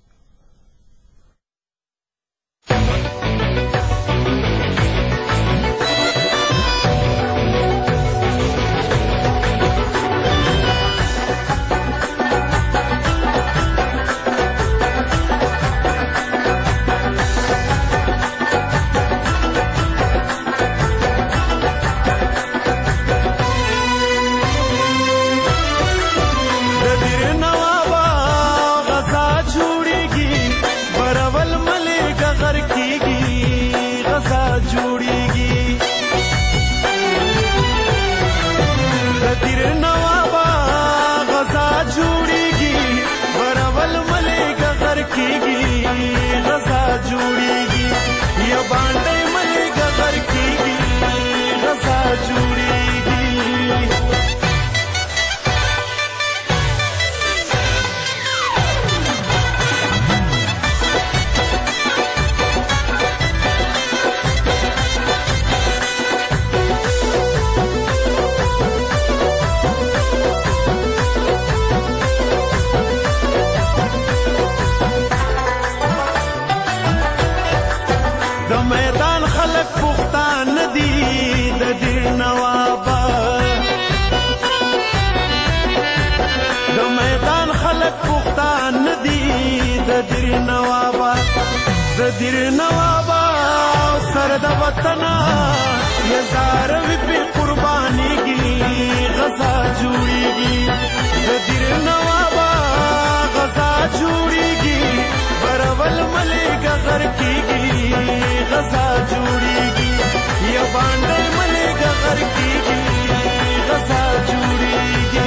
O: دیر نوابا سر د وطنا یہ زاروی پی قربانی کی غزا جوڑی گی دیر نوابا غزا جوڑی گی برول ملک غر کی گی غزا جوڑی گی یہ بانڈے ملک غر کی گی غزا جوڑی گی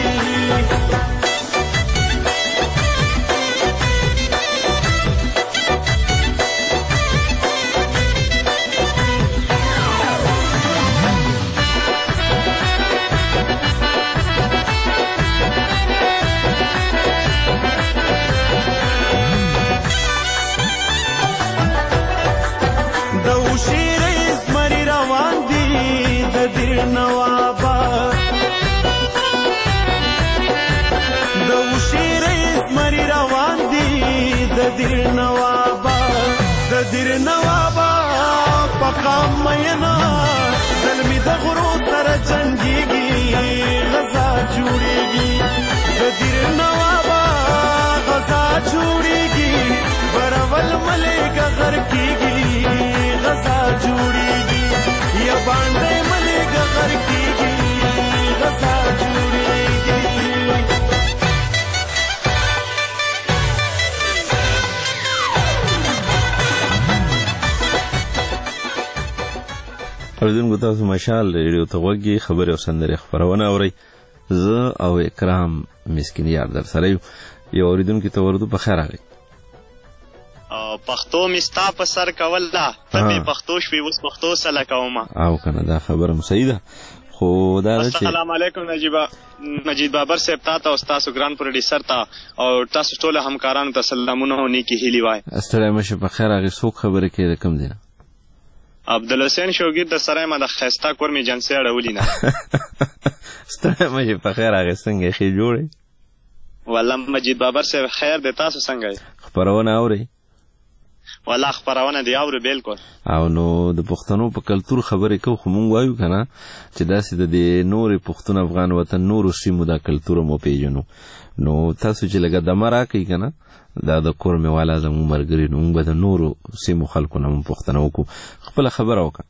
O: د دیر نوابا د وشي رئیس مری روان دی د دیر نوابا د دیر نوابا پقام مینا ظلمی د غرو سره جنگیږي غزا جوړیږي د دیر نوابا غزا جوړیږي برول ملک غر کیږي غزا جوړیږي یا باندې ملک غر کیږي غزا جوړیږي
A: اوریدونکو تاسو مشال ریډیو ته غوږی خبرې او سندرې خبرونه اورئ زه او اکرام مسکین یار در سره یو اوریدونکو ته ورته په خیر راغی
P: پښتو مستا په سر کول دا ته پښتو شوي اوس پښتو سره کوم
A: او کنه دا خبره مو صحیح ده خو دا چې
P: السلام علیکم نجیب مجید بابر صاحب تاسو او تاسو ګران پروډوسر ته او تاسو ټول همکارانو ته سلامونه او نیکی هیلی وای
A: استری مشه په خیر راغی څوک خبره کوي کوم دی
P: عبدالحسین شوګیر د سره ما د خستا کور می جنسي اړولې نه
A: ستاسو مې په خیر هغه څنګه خې جوړې
P: والله مجید بابر صاحب خیر د تاسو څنګه
A: خبرونه اوري
P: والله خبرونه دی اوري بالکل
A: او نو د پښتنو په کلتور خبرې کو خو مونږ وایو کنه چې داسې د دې نورې پښتون افغان وطن نورو سیمو دا کلتور مو پیژنو نو تاسو چې لګا د مرا کوي کنه دا د کور مې والا زمو مرګري نو موږ د نورو سیمو خلکو نه پښتنو کو خپل خبره وکړه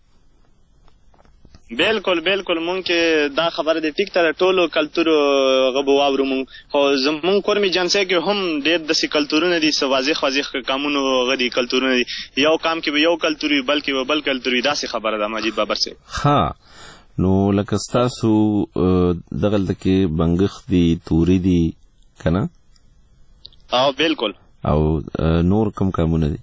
P: بالکل بالکل مونږ کې دا خبره د ټیک تر ټولو کلتور غبو واورو مونږ خو زمون کور مې جنسه کې هم ډېر د سی کلتورونه دي سوازیخ وازیخ کامونو غدي کلتورونه دي یو کام کې یو کلتوري بلکې بل کلتوري دا سی خبره ده مجید بابر سي
A: ها نو لکه تاسو دغلت کې بنګخ دي توري دي کنه
P: او بالکل
A: او نور کم کامونه دي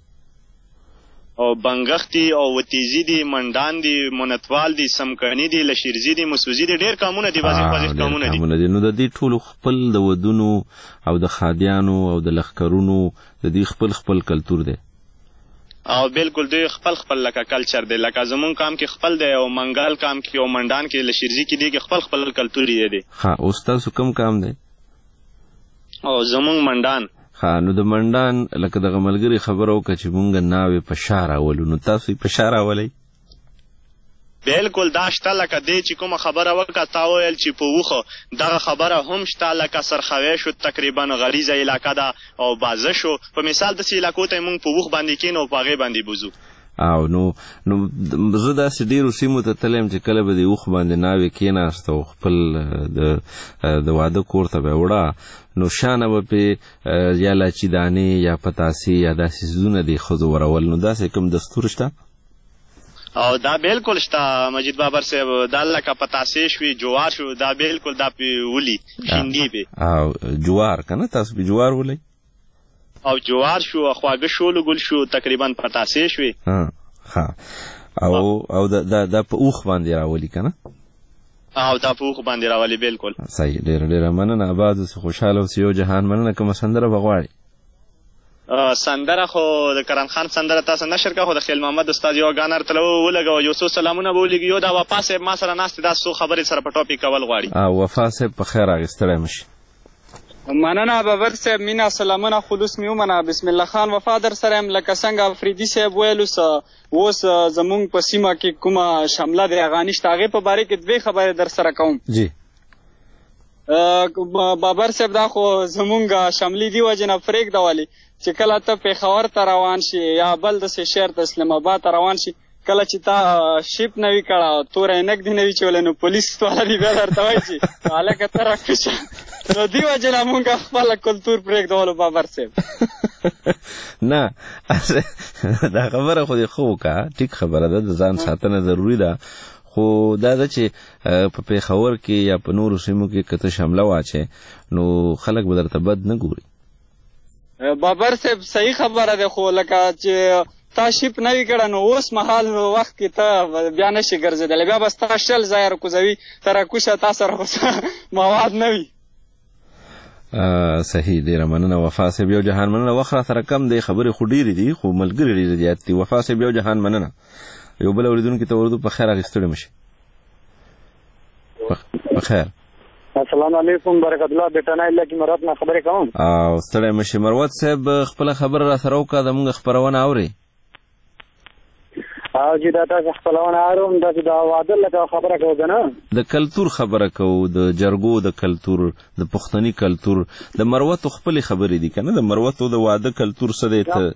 P: او بنګختی او وتیزی دي منډان دي منتوال دي سمکانی دي لشیرزی دي مسوزی دي ډېر کامونه دي بازي بازي کامونه
A: دي نو د دې ټولو خپل د ودونو او د خادیانو او د لخرونو د دې خپل خپل کلتور دی
P: او بالکل دوی خپل خپل لکه کلچر دی لکه زمون کام کې خپل دی او منګال کام کې او منډان کې لشیرزی کې دی خپل خپل کلتور دی
A: ها اوس تاسو کوم کام دی
P: او زمون منډان
A: ها نو د منډان لکه د غملګری خبرو ک چې مونږ ناوې په شار اولو نو تاسو په شار اولای
P: بالکل دا شته لکه دی چې کومه خبره وکړه تا ویل چې په وخه دغه خبره هم شته لکه سرخوی شو تقریبا غریزه علاقه ده او بازه شو په مثال د علاقو ته مونږ په وخ باندې کینو په هغې باندې بوزو
A: او نو نو زه داسې ډېرو سیمو ته تلم چې کله به د اوښ باندې ناوې کېناست او خپل د د واده کور ته به یې وړه نو شانه به پې یا لاچي دانې یا پتاسې یا داسې څیزونه د ښځو ورول نو داسې کوم دستور شته
P: او دا بالکل شته مجید بابر صاحب دا لکه پتاسې شوي جوار شو دا بالکل دا پې ولي شیندي پې
A: او جوار که نه تاسو پې جوار ولئ
P: او جوار شو خواږه شولو ګل شو تقریبا پتاسې شوي
A: ها او او دا دا په اوښ باندې راولي که نه
P: او دا په اوښ باندې راولي بالکل
A: صحیح ډېره ډېره مننه آباد اوسې خوشحاله اوسې یو جهان مننه کومه سندره به غواړي
P: سندره خو د کرم خان سندره تاسو نشر کړه خو د خیل محمد استاد یو ګانر تلو ولګو یو څو سلامونه به ولګي یو دا وفا صاحب ما سره ناست دا څو خبرې سره په ټاپک کول غواړي
A: او وفا صاحب په خیر راغستلی مشي
Q: مننه بابر صاحب مینا سلامونه خلوص مې ومنه بسم الله خان وفا در سره یم لکه څنګه افریدي صاحب ویل اوس اوس زمونږ په سیمه کې کومه شمله د هغه نشته هغې په باره کې دوې خبرې در سره کوم
A: جی
Q: بابر صاحب دا خو زمونږ شملې دي وجې نه پرېږدولې چې کله ته پېښور ته روان شي یا بل داسې شهر ته اسلام آباد ته روان شي کله چې تا شیپ نه وي کړه تور عینک دې نه وي چولی نو پولیس والا دې بیا درته وایي چې هلکه ته راکشه نو دې وجې نه مونږ خپله کلتور پرېږدولو بابر صاحب
A: نه دا خبره خو دې ښه وکړه ټیک خبره ده د ځان ساتنه ضروري ده خو دا ده چې په پېښور کې یا په نورو سیمو کې که ته شمله واچې نو خلک به درته بد نه ګوري
Q: بابر صاحب صحیح خبره ده خو لکه چې تا شیپ نه وي کړه نو اوس مهال وخت کې ته بیا نشي ګرځېدلی بیا به ستا شل ځایه راکوزوي ته راکوشه تا سره خو مواد نه وي
A: صحیح ډېره مننه وفا صاحب یو جهان مننه وخت را سره کم دی خبرې خو ډېرې دي خو ملګري ډېر زیات دي وفا صاحب یو جهان مننه یو بل اورېدونکي ته ورودو په خیر اخیستلی مشي بخیر.
R: السلام علیکم برکت الله بیٹانه الله کی مراد نه خبرې کوم.
A: او ستړی مشه مروت صاحب خپل خبر را سره وکړه د موږ خبرونه اوري.
R: او چې دا تاسو خپلونه اورم دا د واده لکه خبره کوو کنه.
A: د کلتور خبره کوو د جرګو د کلتور د پښتني کلتور د مروت خپل خبرې دي کنه د مروت د واده کلتور څه دی ته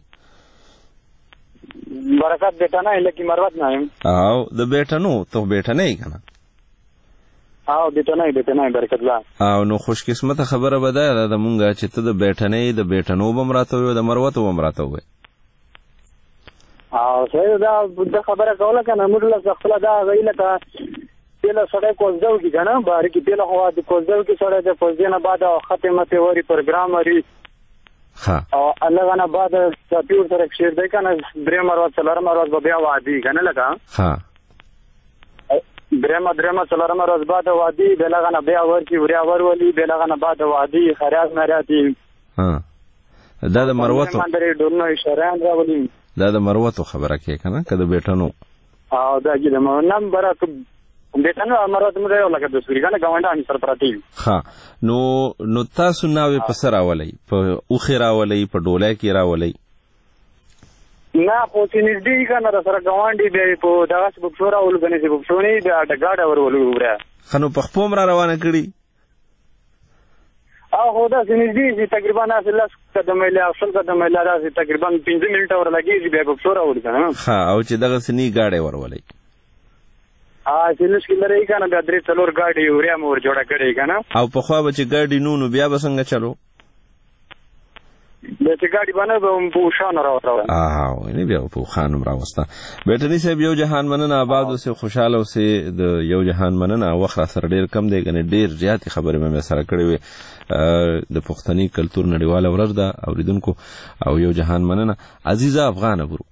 R: برکت بیٹانه الله کی مراد نه یم.
A: او د بیٹانو ته بیٹانه یې کنه.
R: او بیٹانه بیٹانه برکت الله.
A: او نو خوش قسمت خبره بده د مونږه چې ته د بیٹانه د بیٹانو بم راته وي د مروت بم راته وي.
R: او څه دا د خبره کوله کنه موږ له خپل دا غیله کا پیله سره کوزدو کی کنه بار کی پیله هوا د کوزدو کی سره د فوزینه بعد ختمه ته وری پروګرام لري.
A: ها
R: او الله غنا بعد سپیور سره شیر دی کنه درې مروت څلور مروت بیا وادي کنه لگا.
A: ها
R: درېما درېما څلورمه ورځ بعد وادي بلغه نه بیا ورکی وریا ورولي بلغه نه بعد وادي خراج مراتی.
A: ها دا د مروتو
R: باندې ډورنو اشاره راولي.
A: دا د مروتو خبره کې کنه کده بیٹانو.
R: او دا چې د نمبر بیٹانو مروت مې یو لکه د سوري کنه گاونډه ان سره پراتی.
A: ها نو نو تاسو ناوې په سر راولي په اوخه راولي په ډوله کې راولي.
R: نه په سینځدي کنه د سره گاونډي به په دغه څه بوښورا ولګنې چې بوښونی د ډګاډه ورولو وره.
A: خنو په خپوم را روانه کړي.
R: او هو دا سینځدي چې تقریبا اصل قدمه له اصل قدمه له راځي تقریبا پنځه منټه ور لګي به بوښورا ولګنه.
A: ها او چې دغه سني گاډه ورولي.
R: ا سینځ کې لري کنه د درې څلور گاډي وریا مور جوړه کړي کنه.
A: او په خوا به چې گاډي نو نو بیا به څنګه چلو؟
R: د چې ګاډي باندې به په شان راوړل.
A: اه نه بیا په خانم راوسته. بیٹنی صاحب یو جهان مننه آباد اوسه خوشاله اوسه د یو جهان مننه وخت سره ډیر کم دی کنه ډیر زیات خبرې مې سره کړې وي د پښتني کلتور نړیواله ورځ ده اوریدونکو او یو جهان مننه عزیزه افغان ورو.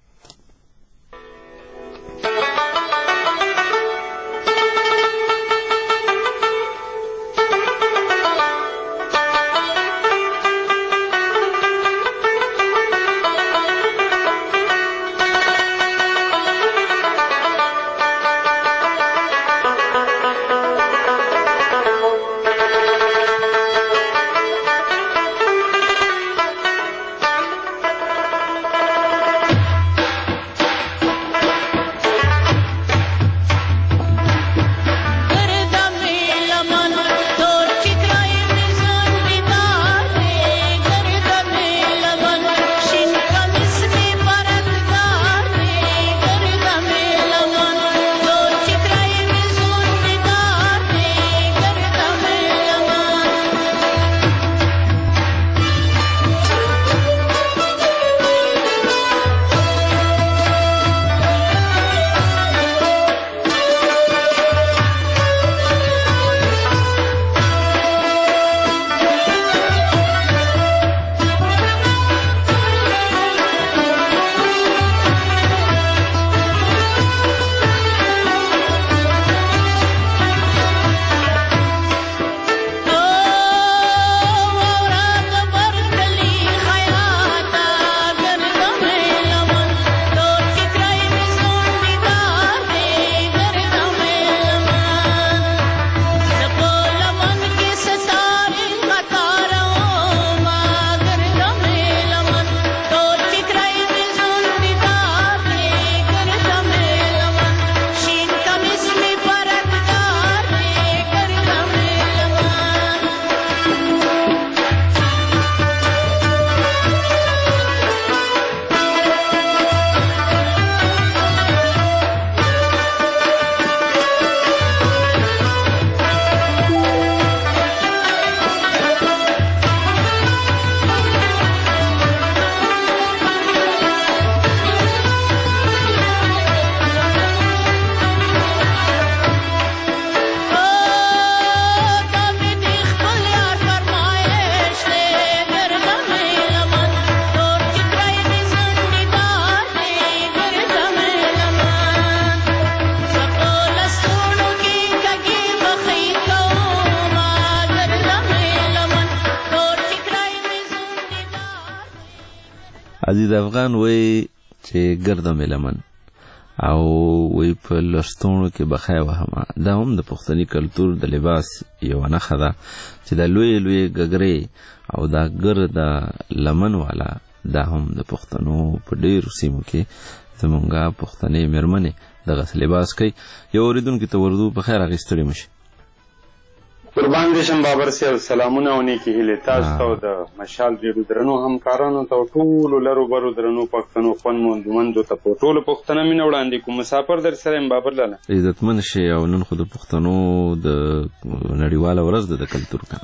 A: عزیز افغان وای چې ګردم لمن او وی په لستونو کې بخای وهمه. دا هم د پښتني کلتور د لباس یو نښه ده چې د لوی لوی ګګرې او دا ګر د لمن والا دا هم د پښتنو په ډیرو سیمو کې زمونږه پښتنې مېرمنې دغه لباس کوي. یو اوریدونکي ته ورځو په خیر اخیستلی مشي.
S: قربان دې شم بابر صاحب، سلامونه او نیکې هیلې تاسو ته او د مشال ډېرو درنو همکارانو ته او ټولو لرو برو درنو پښتنو خوندمندو ته په ټولو پښتنه مینه وړاندې کوم. مسافر در سره یم بابر لاله.
A: عزتمن شي او نن خو د پښتنو د نړیواله ورځ ده د کلتور کنه.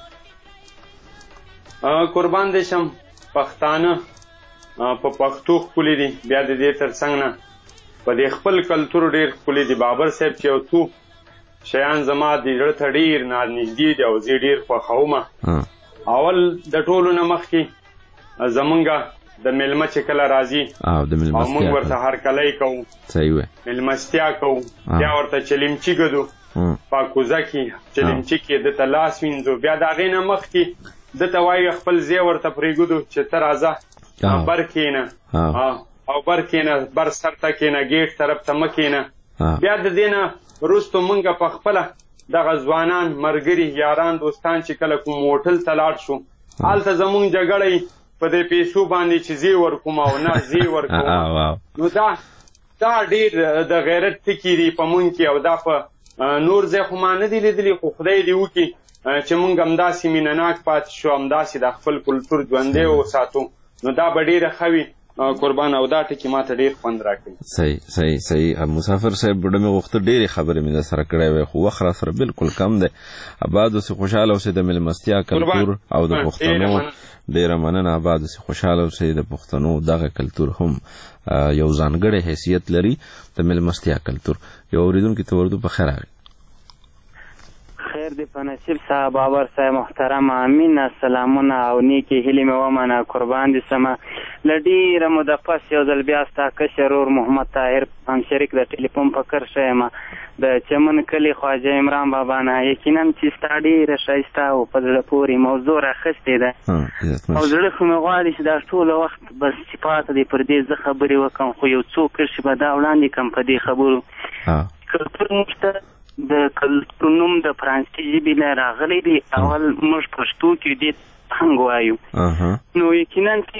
S: قربان دې شم پښتانه په پښتو ښکلي دي، بیا د دې تر څنګ نه په دې خپل کلتور ډېر ښکلي دي. بابر صاحب چې یو څو شیان زما د زړه ته ډېر نږدې دي او زه یې ډېر خوښومه. اول د ټولو نه مخکې زمونږه د میلمه چې کله راځي او موږ ورته هرکلی کوو، میلمستیا کوو، بیا ورته چلیمچي ږدو، پاکوزه کې چلیمچي کې ده ته لاس وینځو، بیا د هغې نه مخکې ده ته وایو خپل ځای ورته پرېږدو چې ته راځه بر کښېنه او بر کښېنه، بر سر ته کښېنه، ګیټ طرف ته مه کښېنه. بیا د دې نه وروستو مونږ په خپله دغه ځوانان ملګري یاران دوستان چې کله کوم هوټل ته لاړ شو هلته زمونږ جګړه په دې پیسو باندې چې زی ورکوم او نه زی ورکوم. نو دا دا ډېر د غیرت ټکي دي په مونږ کې او دا په نور ځای خو ما نه دي لیدلي، خو خدای دې وکړي چې مونږ همداسې مینهناک پاتې شو، همداسې د خپل کلتور ژوندی وساتو، نو دا به ډېره ښه وي قربان. او دا ټکي ما ته ډېر خوند راکوي.
A: صحیح صحیح صحیح. مسافر صاحب ډډه مې غوښته ډېرې خبرې مې در سره کړی وی خو وخت را سره بالکل کم دی. آباد اوسې خوشحاله اوسې د میلمستیا کلتور او د پښتنو ډېره مننه. آباد اوسې خوشحاله اوسې د پښتنو دغه کلتور هم یو ځانګړی حیثیت لري د میلمستیا کلتور. یو اورېدونکي ته وردو په خیر راغی.
T: خیر دی په نصیب صاحب بابر صاحب محترم امین سلامونه او نیکې هیلې مې ومنه قربان دې سمه. له ډېره موده پس یو ځل بیا ستا کشر ورور محمد طاهر همشریک د ټلیفون په کرښه یم د چمن کلي خواجه عمران بابا نه. یقینا چې ستا ډېره ښایسته او په زړه پورې موضوع راخیستې ده او زړه خو مې غواړي چې دا ټوله وخت بس چې پاته دی پر دې زه خبرې وکړم، خو یو څو کرښې به دا وړاندې کړم په دې خبرو. کلتور موږ ته د کلتور نوم د فرانسې ژبې نه راغلی دی. اول موږ پښتو کې دې فرهنګ وایو، نو یقینا چې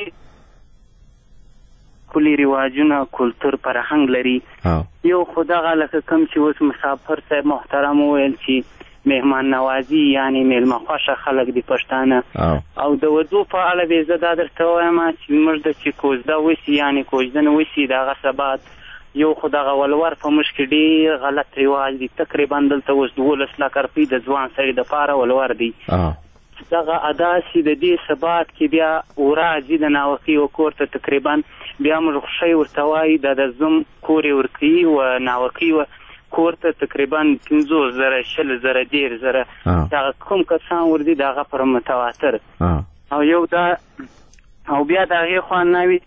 T: کلي رواجونه کلتور فرهنګ لري. یو خو دغه لکه کوم چې اوس مسافر صاحب محترم وویل چې مهمان نوازي یعنې میلمه خوښه خلک دي پښتانه، او د ودو په اړه به زه دا درته وایم چې موږ د چې کوژده وسي یعنې کوژدنه وسي دغه ثبات یو خو دغه ولور په موږ کې ډېر غلط رواج دی. تقریبا دلته اوس دولس لکه روپۍ د ځوان سړي دپاره ولور دی. دغه ادا چې د دې ثبات کې بیا وراځي د ناوکۍ و کور ته تقریبا بیا موږ خوښۍ ورته وایي دا د زم کور یې ورکوي و ناوکۍ و کور ته تقریبا پنځوس زره شل زره ډېر زره دغه کوم کسان ورځي د هغه پر متواتر او یو دا او بیا د هغې خوا ناوي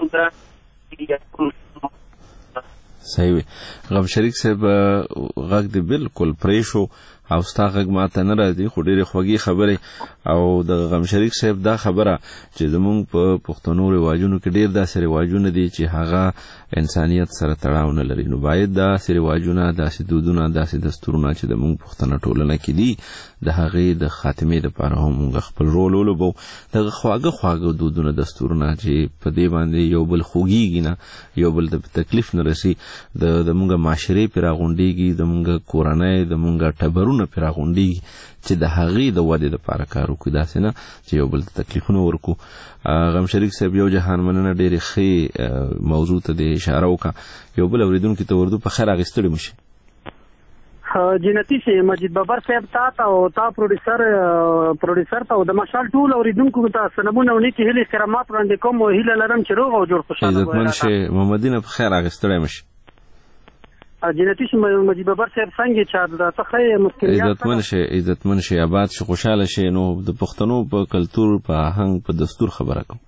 A: صحیح وي. غم شریک صاحب غږ دې بالکل پرې شو او ستا غږ ما ته نه راځي، خو ډېرې خوږې خبرې او د غم شریک صاحب دا خبره چې زمونږ په پښتنو رواجونو کې ډېر داسې رواجونه دي چې هغه انسانیت سره تړاو نه لري، نو باید داسې رواجونه داسې دودونه داسې دستورونه چې د مونږ پښتنه ټولنه کې دي د هغې د خاتمې دپاره هم مونږ خپل رول ولوبو. دغه خواږه خواږه دودونه دستورونه چې په دې باندې یو بل خوږیږي نه، یو بل د تکلیف نه رسي، د مونږ معاشرې پرې راغونډېږي، د مونږ کورنۍ د مونږ ټبرونه پرې راغونډېږي چې د هغې د ودې دپاره کار وکړو، داسې نه چې یو بل ته تکلیفونه ورکړو. غم شریک صاحب یو جهان مننه، ډېرې ښې موضوع ته د اشاره وکړه. یو بل اورېدونکي ته وردو په خیر اخیستلی مو شي.
R: جنتي شي مجید بابر صاحب تا ته او تا پروډوسر پروډوسر ته او د مشال ټول اورېدونکو ته سلامونه او نیکې هیلې احترامات وړاندې کوم او هیله لرم چې روغ او جوړ خوشحاله
A: عزتمن شي محمدینه په خیر اخیستلی مو شي.
R: جنتي شي مجید بابر صاحب څنګه چې ته ښه مسکریات
A: عزتمن شي عزتمن شي آباد شي خوشحاله شي. نو د پښتنو په کلتور په آهنګ په دستور خبره کوم.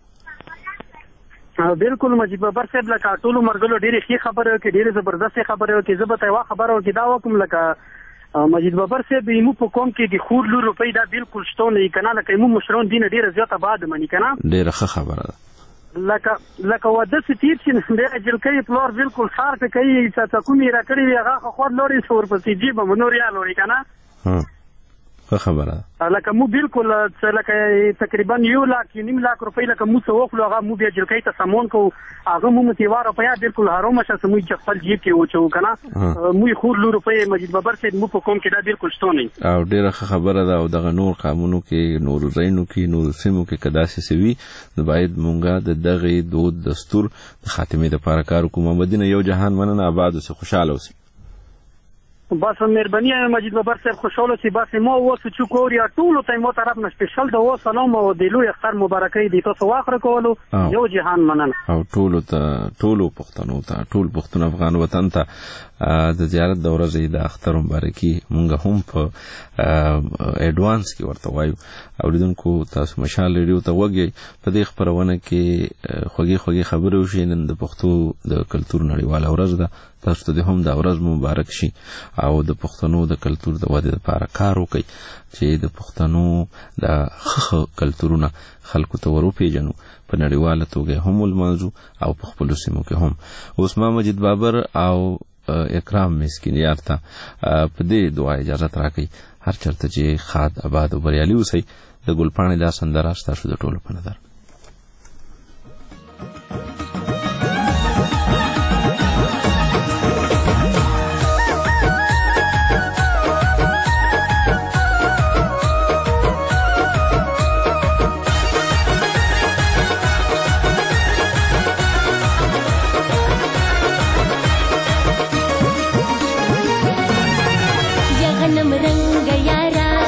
R: بالکل مجید بابر صاحب لکه ټولو مرګلو ډېرې ښې خبرې وکړې، ډېرې زبردستې خبرې وکړې. زه به ته یوه خبره وکړې دا وکړم لکه مجید بابر صاحب زموږ په قوم کې د خور لور روپۍ دا بالکل شتون نه وي که نه، لکه زموږ مشران دي نه ډېره زیاته باد مني که نه.
A: ډېره ښه خبره ده.
R: لکه لکه واده چې تیر شي بیا جلکۍ پلار بالکل ښار ته کوي چې کومې را کړې وي هغه خو لوري څه ورپسې جیبه مو نور یا لوري که نه
A: ښه خبره ده
R: لکه مو بالکل لکه تقریبا یو لاک نیم لاک روپۍ لکه مو څه وخلو هغه مو بیا جلکۍ ته سمون کوو هغه مو متیوا روپیا بالکل هرومه شه چې موږ چې خپل جیب کې وچوو که نه موږ خور لو روپۍ مجید بابر صاحب مو په قوم کې دا بالکل شتون نه
A: او ډېره ښه خبره ده او دغه نور قامونو کې نورو ځایونو کې نورو سیمو کې که داسې څه وي نو باید مونږ د دغې دود دستور د خاتمې دپاره کار وکړو محمدینه یو جهان مننه آباد اوسې خوشحاله اوسې
R: بس مهرباني مجید بابر صاحب خوشحاله سي بس ما اوس چې کوریا ټولو ته مو طرف نه سپیشل د و سلام او د لوی اختر مبارکي دي تاسو واخره کولو یو جهان مننه او
A: ټولو ته ټولو پښتنو ته ټول پښتون افغان وطن ته د زیارت د ورځې د اختر مبارکي مونږ هم په اډوانس کې ورته وایو اوریدونکو تاسو مشال ریډیو ته وګورئ په دې خبرونه کې خوږی خوږی خبرې وشي نن د پښتو د کلتور نړیواله ورځ ده تاسو ته هم دا ورځ مبارک شي او د پښتنو د کلتور د ودې لپاره کار وکړئ چې د پښتنو د ښه کلتورونه خلکو ته وروپېژنو په نړیواله توګه هم ولمانځو او په خپلو سیمو کې هم اوس ما مجید بابر او اکرام مسکین یار ته په دې دعا اجازت راکړئ هر چېرته چې ښاد آباد او بریالي اوسئ د ګلپاڼې دا سندره ستاسو د ټولو په نظر
G: غنم رنگ یارا